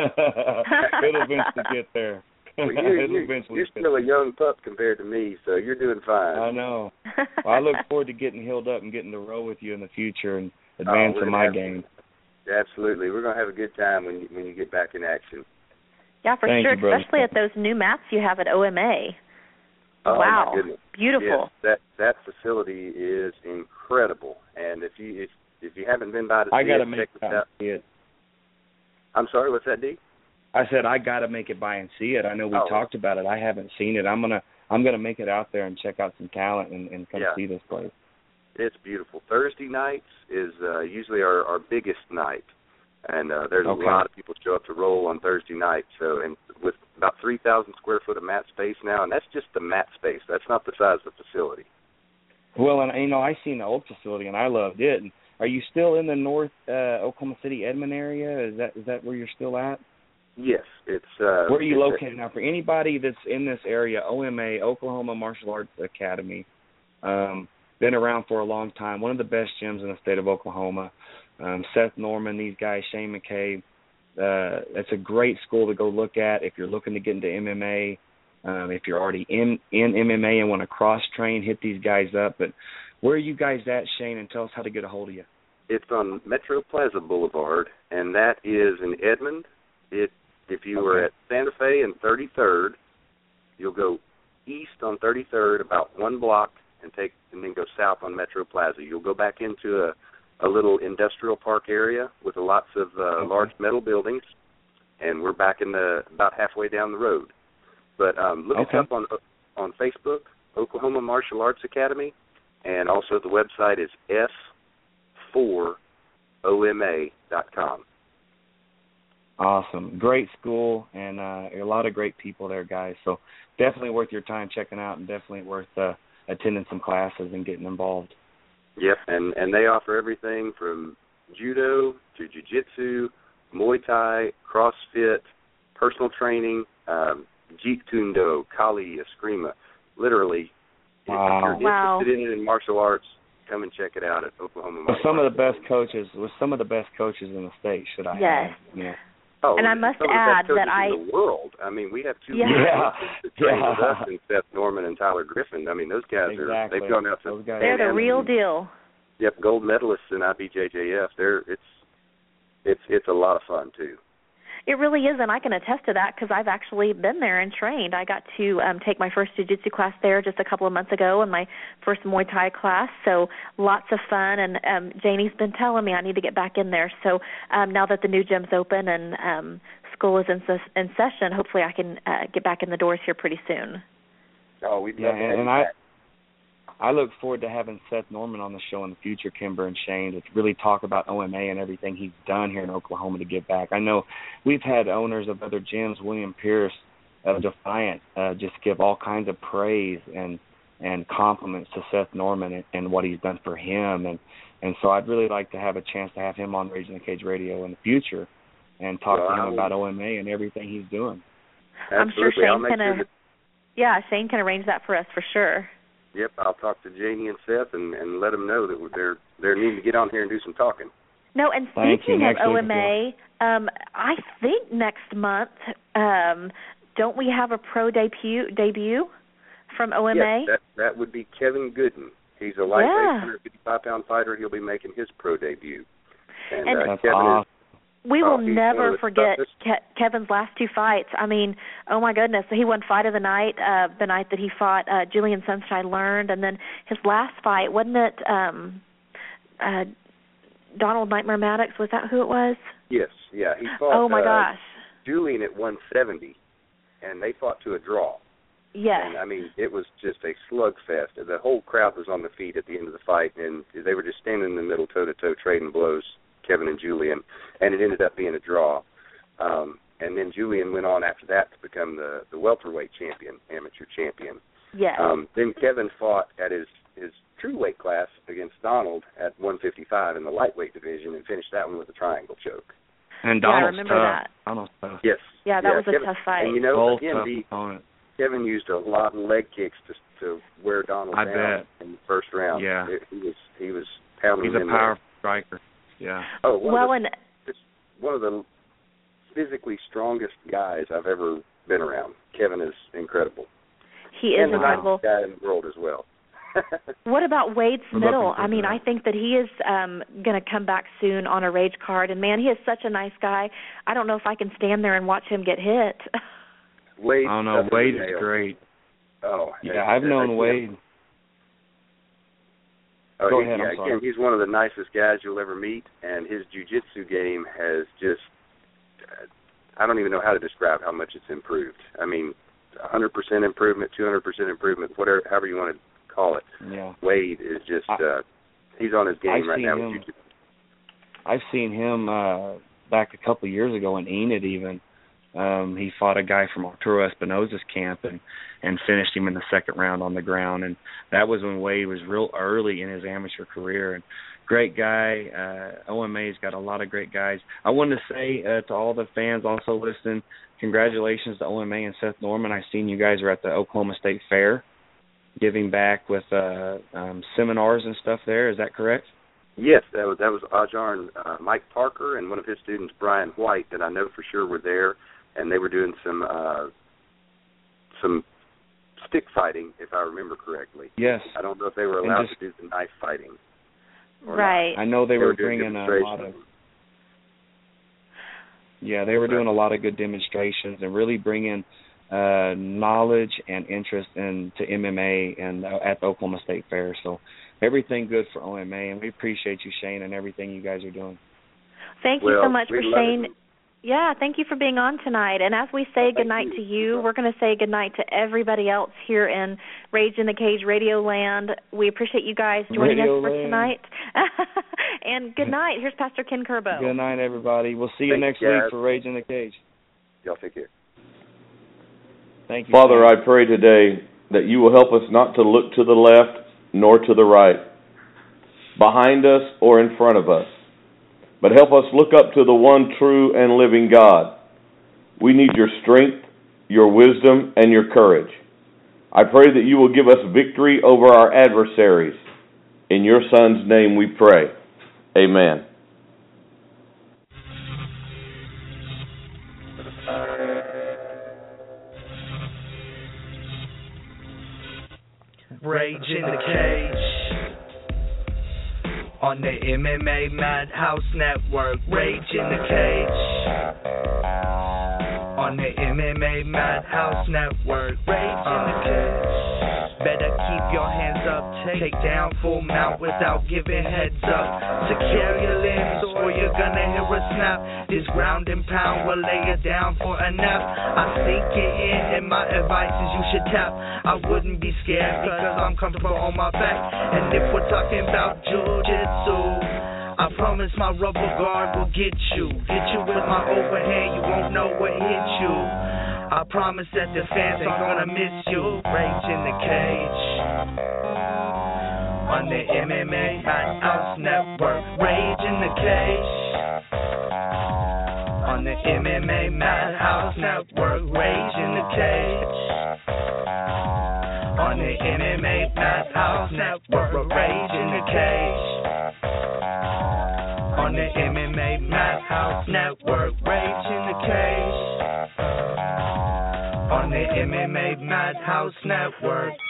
it'll eventually get there. Well, you're still a young pup compared to me, so you're doing fine. I know. Well, I look forward to getting healed up and getting to roll with you in the future and advancing my game. Absolutely. We're going to have a good time when you get back in action. Yeah, for Thank sure, you, especially at those new mats you have at OMA. Oh, wow, my goodness. Beautiful. Yes, that facility is incredible, and if you haven't been by to see I gotta it, make check it out. see it. I'm sorry, what's that, D? I said I got to make it by and see it. I know we talked about it. I haven't seen it. I'm gonna make it out there and check out some talent and come see this place. It's beautiful. Thursday nights is usually our biggest night, and there's a lot of people show up to roll on Thursday night. So, and with about 3,000 square foot of mat space now, and that's just the mat space. That's not the size of the facility. Well, and I seen the old facility and I loved it. And are you still in the North Oklahoma City, Edmond area? Is that where you're still at? Yes, it's. Where are you located now? For anybody that's in this area, OMA, Oklahoma Martial Arts Academy, been around for a long time. One of the best gyms in the state of Oklahoma. Seth Norman, these guys, Shane McCabe. It's a great school to go look at if you're looking to get into MMA. If you're already in MMA and want to cross-train, hit these guys up. But where are you guys at, Shane, and tell us how to get a hold of you. It's on Metro Plaza Boulevard, and that is in Edmond. If you were at Santa Fe and 33rd, you'll go east on 33rd about one block and then go south on Metro Plaza. You'll go back into a little industrial park area with lots of large metal buildings, and we're back in about halfway down the road. But look us up on Facebook, Oklahoma Martial Arts Academy, and also the website is s4oma.com. Awesome. Great school, and a lot of great people there, guys. So definitely worth your time checking out, and definitely worth attending some classes and getting involved. Yep, and they offer everything from judo to jiu-jitsu, Muay Thai, CrossFit, personal training, Jeet Kune Do, Kali, Eskrima. Literally, if you're interested in it in martial arts, come and check it out at Oklahoma Martial Arts. With some of the best coaches in the state, should I add? Yeah. Oh, and I must add that in the world. I mean, we have two with us and Seth Norman and Tyler Griffin. I mean, those guys they've gone out to they're the real deal. Yep, gold medalists in IBJJF. It's a lot of fun too. It really is, and I can attest to that because I've actually been there and trained. I got to take my first jiu-jitsu class there just a couple of months ago, and my first Muay Thai class, so lots of fun. And Janie's been telling me I need to get back in there. So now that the new gym's open and school is in session, hopefully I can get back in the doors here pretty soon. Oh, we'd love to have you back. I look forward to having Seth Norman on the show in the future, Kimber and Shane, to really talk about OMA and everything he's done here in Oklahoma to give back. I know we've had owners of other gyms, William Pierce of Defiant, just give all kinds of praise and compliments to Seth Norman and what he's done for him. And so I'd really like to have a chance to have him on Raging the Cage Radio in the future and talk to him about OMA and everything he's doing. Absolutely. I'm sure Shane can arrange that for us for sure. Yep, I'll talk to Janie and Seth and let them know that they're needing to get on here and do some talking. No, and speaking of OMA, I think next month, don't we have a pro debut from OMA? Yes, that would be Kevin Gooden. He's a lightweight 155-pound fighter. He'll be making his pro debut. And that's Kevin awesome. We will never forget Kevin's last two fights. I mean, oh my goodness, he won Fight of the night that he fought Julian Sunshine Learned, and then his last fight, wasn't it Donald Nightmare Maddox? Was that who it was? Yes, yeah. He fought oh my gosh. Julian at 170, and they fought to a draw. Yes. And, I mean, it was just a slugfest. The whole crowd was on the feet at the end of the fight, and they were just standing in the middle toe-to-toe trading blows, Kevin and Julian, and it ended up being a draw. And then Julian went on after that to become the welterweight champion, amateur champion. Yes. Then Kevin fought at his true weight class against Donald at 155 in the lightweight division and finished that one with a triangle choke. And Donald's I remember that. Donald's tough. Yes. Yeah, that was Kevin, a tough fight. And you know, Kevin used a lot of leg kicks to wear Donald down in the first round. Yeah. He was pounding him in there. He's a powerful striker. Yeah. Oh, one of the physically strongest guys I've ever been around. Kevin is incredible. He is incredible. And the nicest guy in the world as well. What about Wade Smittle? I mean, I think that he is going to come back soon on a Rage card. And, man, he is such a nice guy. I don't know if I can stand there and watch him get hit. Wade, oh, no, Wade is great. Oh, yeah, I've known Wade. Oh, Go ahead, I'm sorry. Again, he's one of the nicest guys you'll ever meet, and his jiu-jitsu game has just, I don't even know how to describe how much it's improved. I mean, 100% improvement, 200% improvement, however you want to call it. Yeah. Wade is just, he's on his game right now with jiu-jitsu. I've seen him back a couple of years ago in Enid even. He fought a guy from Arturo Espinosa's camp and finished him in the second round on the ground. And that was when Wade was real early in his amateur career. And great guy. OMA's got a lot of great guys. I wanted to say to all the fans also listening, congratulations to OMA and Seth Norman. I've seen you guys are at the Oklahoma State Fair giving back with seminars and stuff there. Is that correct? Yes, that was Ajar and Mike Parker and one of his students, Brian White, that I know for sure were there. And they were doing some stick fighting, if I remember correctly. Yes. I don't know if they were allowed to do the knife fighting. Right. I know they were bringing a lot of. Yeah, they were doing a lot of good demonstrations and really bringing knowledge and interest into MMA and at the Oklahoma State Fair. So everything good for OMA, and we appreciate you, Shane, and everything you guys are doing. Thank you so much for Shane. Yeah, thank you for being on tonight. And as we say goodnight to you, we're going to say goodnight to everybody else here in Rage in the Cage Radio Land. We appreciate you guys joining us for tonight. And good night. Here's Pastor Ken Kerbo. Good night, everybody. We'll see you next week for Rage in the Cage. Y'all take care. Thank you. Father, I pray today that you will help us not to look to the left nor to the right, behind us or in front of us, but help us look up to the one true and living God. We need your strength, your wisdom, and your courage. I pray that you will give us victory over our adversaries. In your Son's name we pray. Amen. Rage in the Cage. On the MMA Madhouse Network, Rage in the Cage. On the MMA Madhouse Network, Rage in the Cage. Better keep your hands up, take down full mount without giving heads up. Secure your limbs or you're gonna hear a snap. This ground and pound will lay you down for a nap. I sink it in and my advice is you should tap. I wouldn't be scared because I'm comfortable on my back. And if we're talking about jiu-jitsu, I promise my rubber guard will get you. Hit you with my overhand, you won't know what hit you. I promise that the fans aren't gonna miss you. Rage in the Cage. On the MMA Madhouse Network, Rage in the Cage. On the MMA Madhouse Network, Rage in the Cage. On the MMA Madhouse Network, Rage in the Cage. On the MMA Madhouse Network, Rage in the Cage. On the MMA Madhouse Network.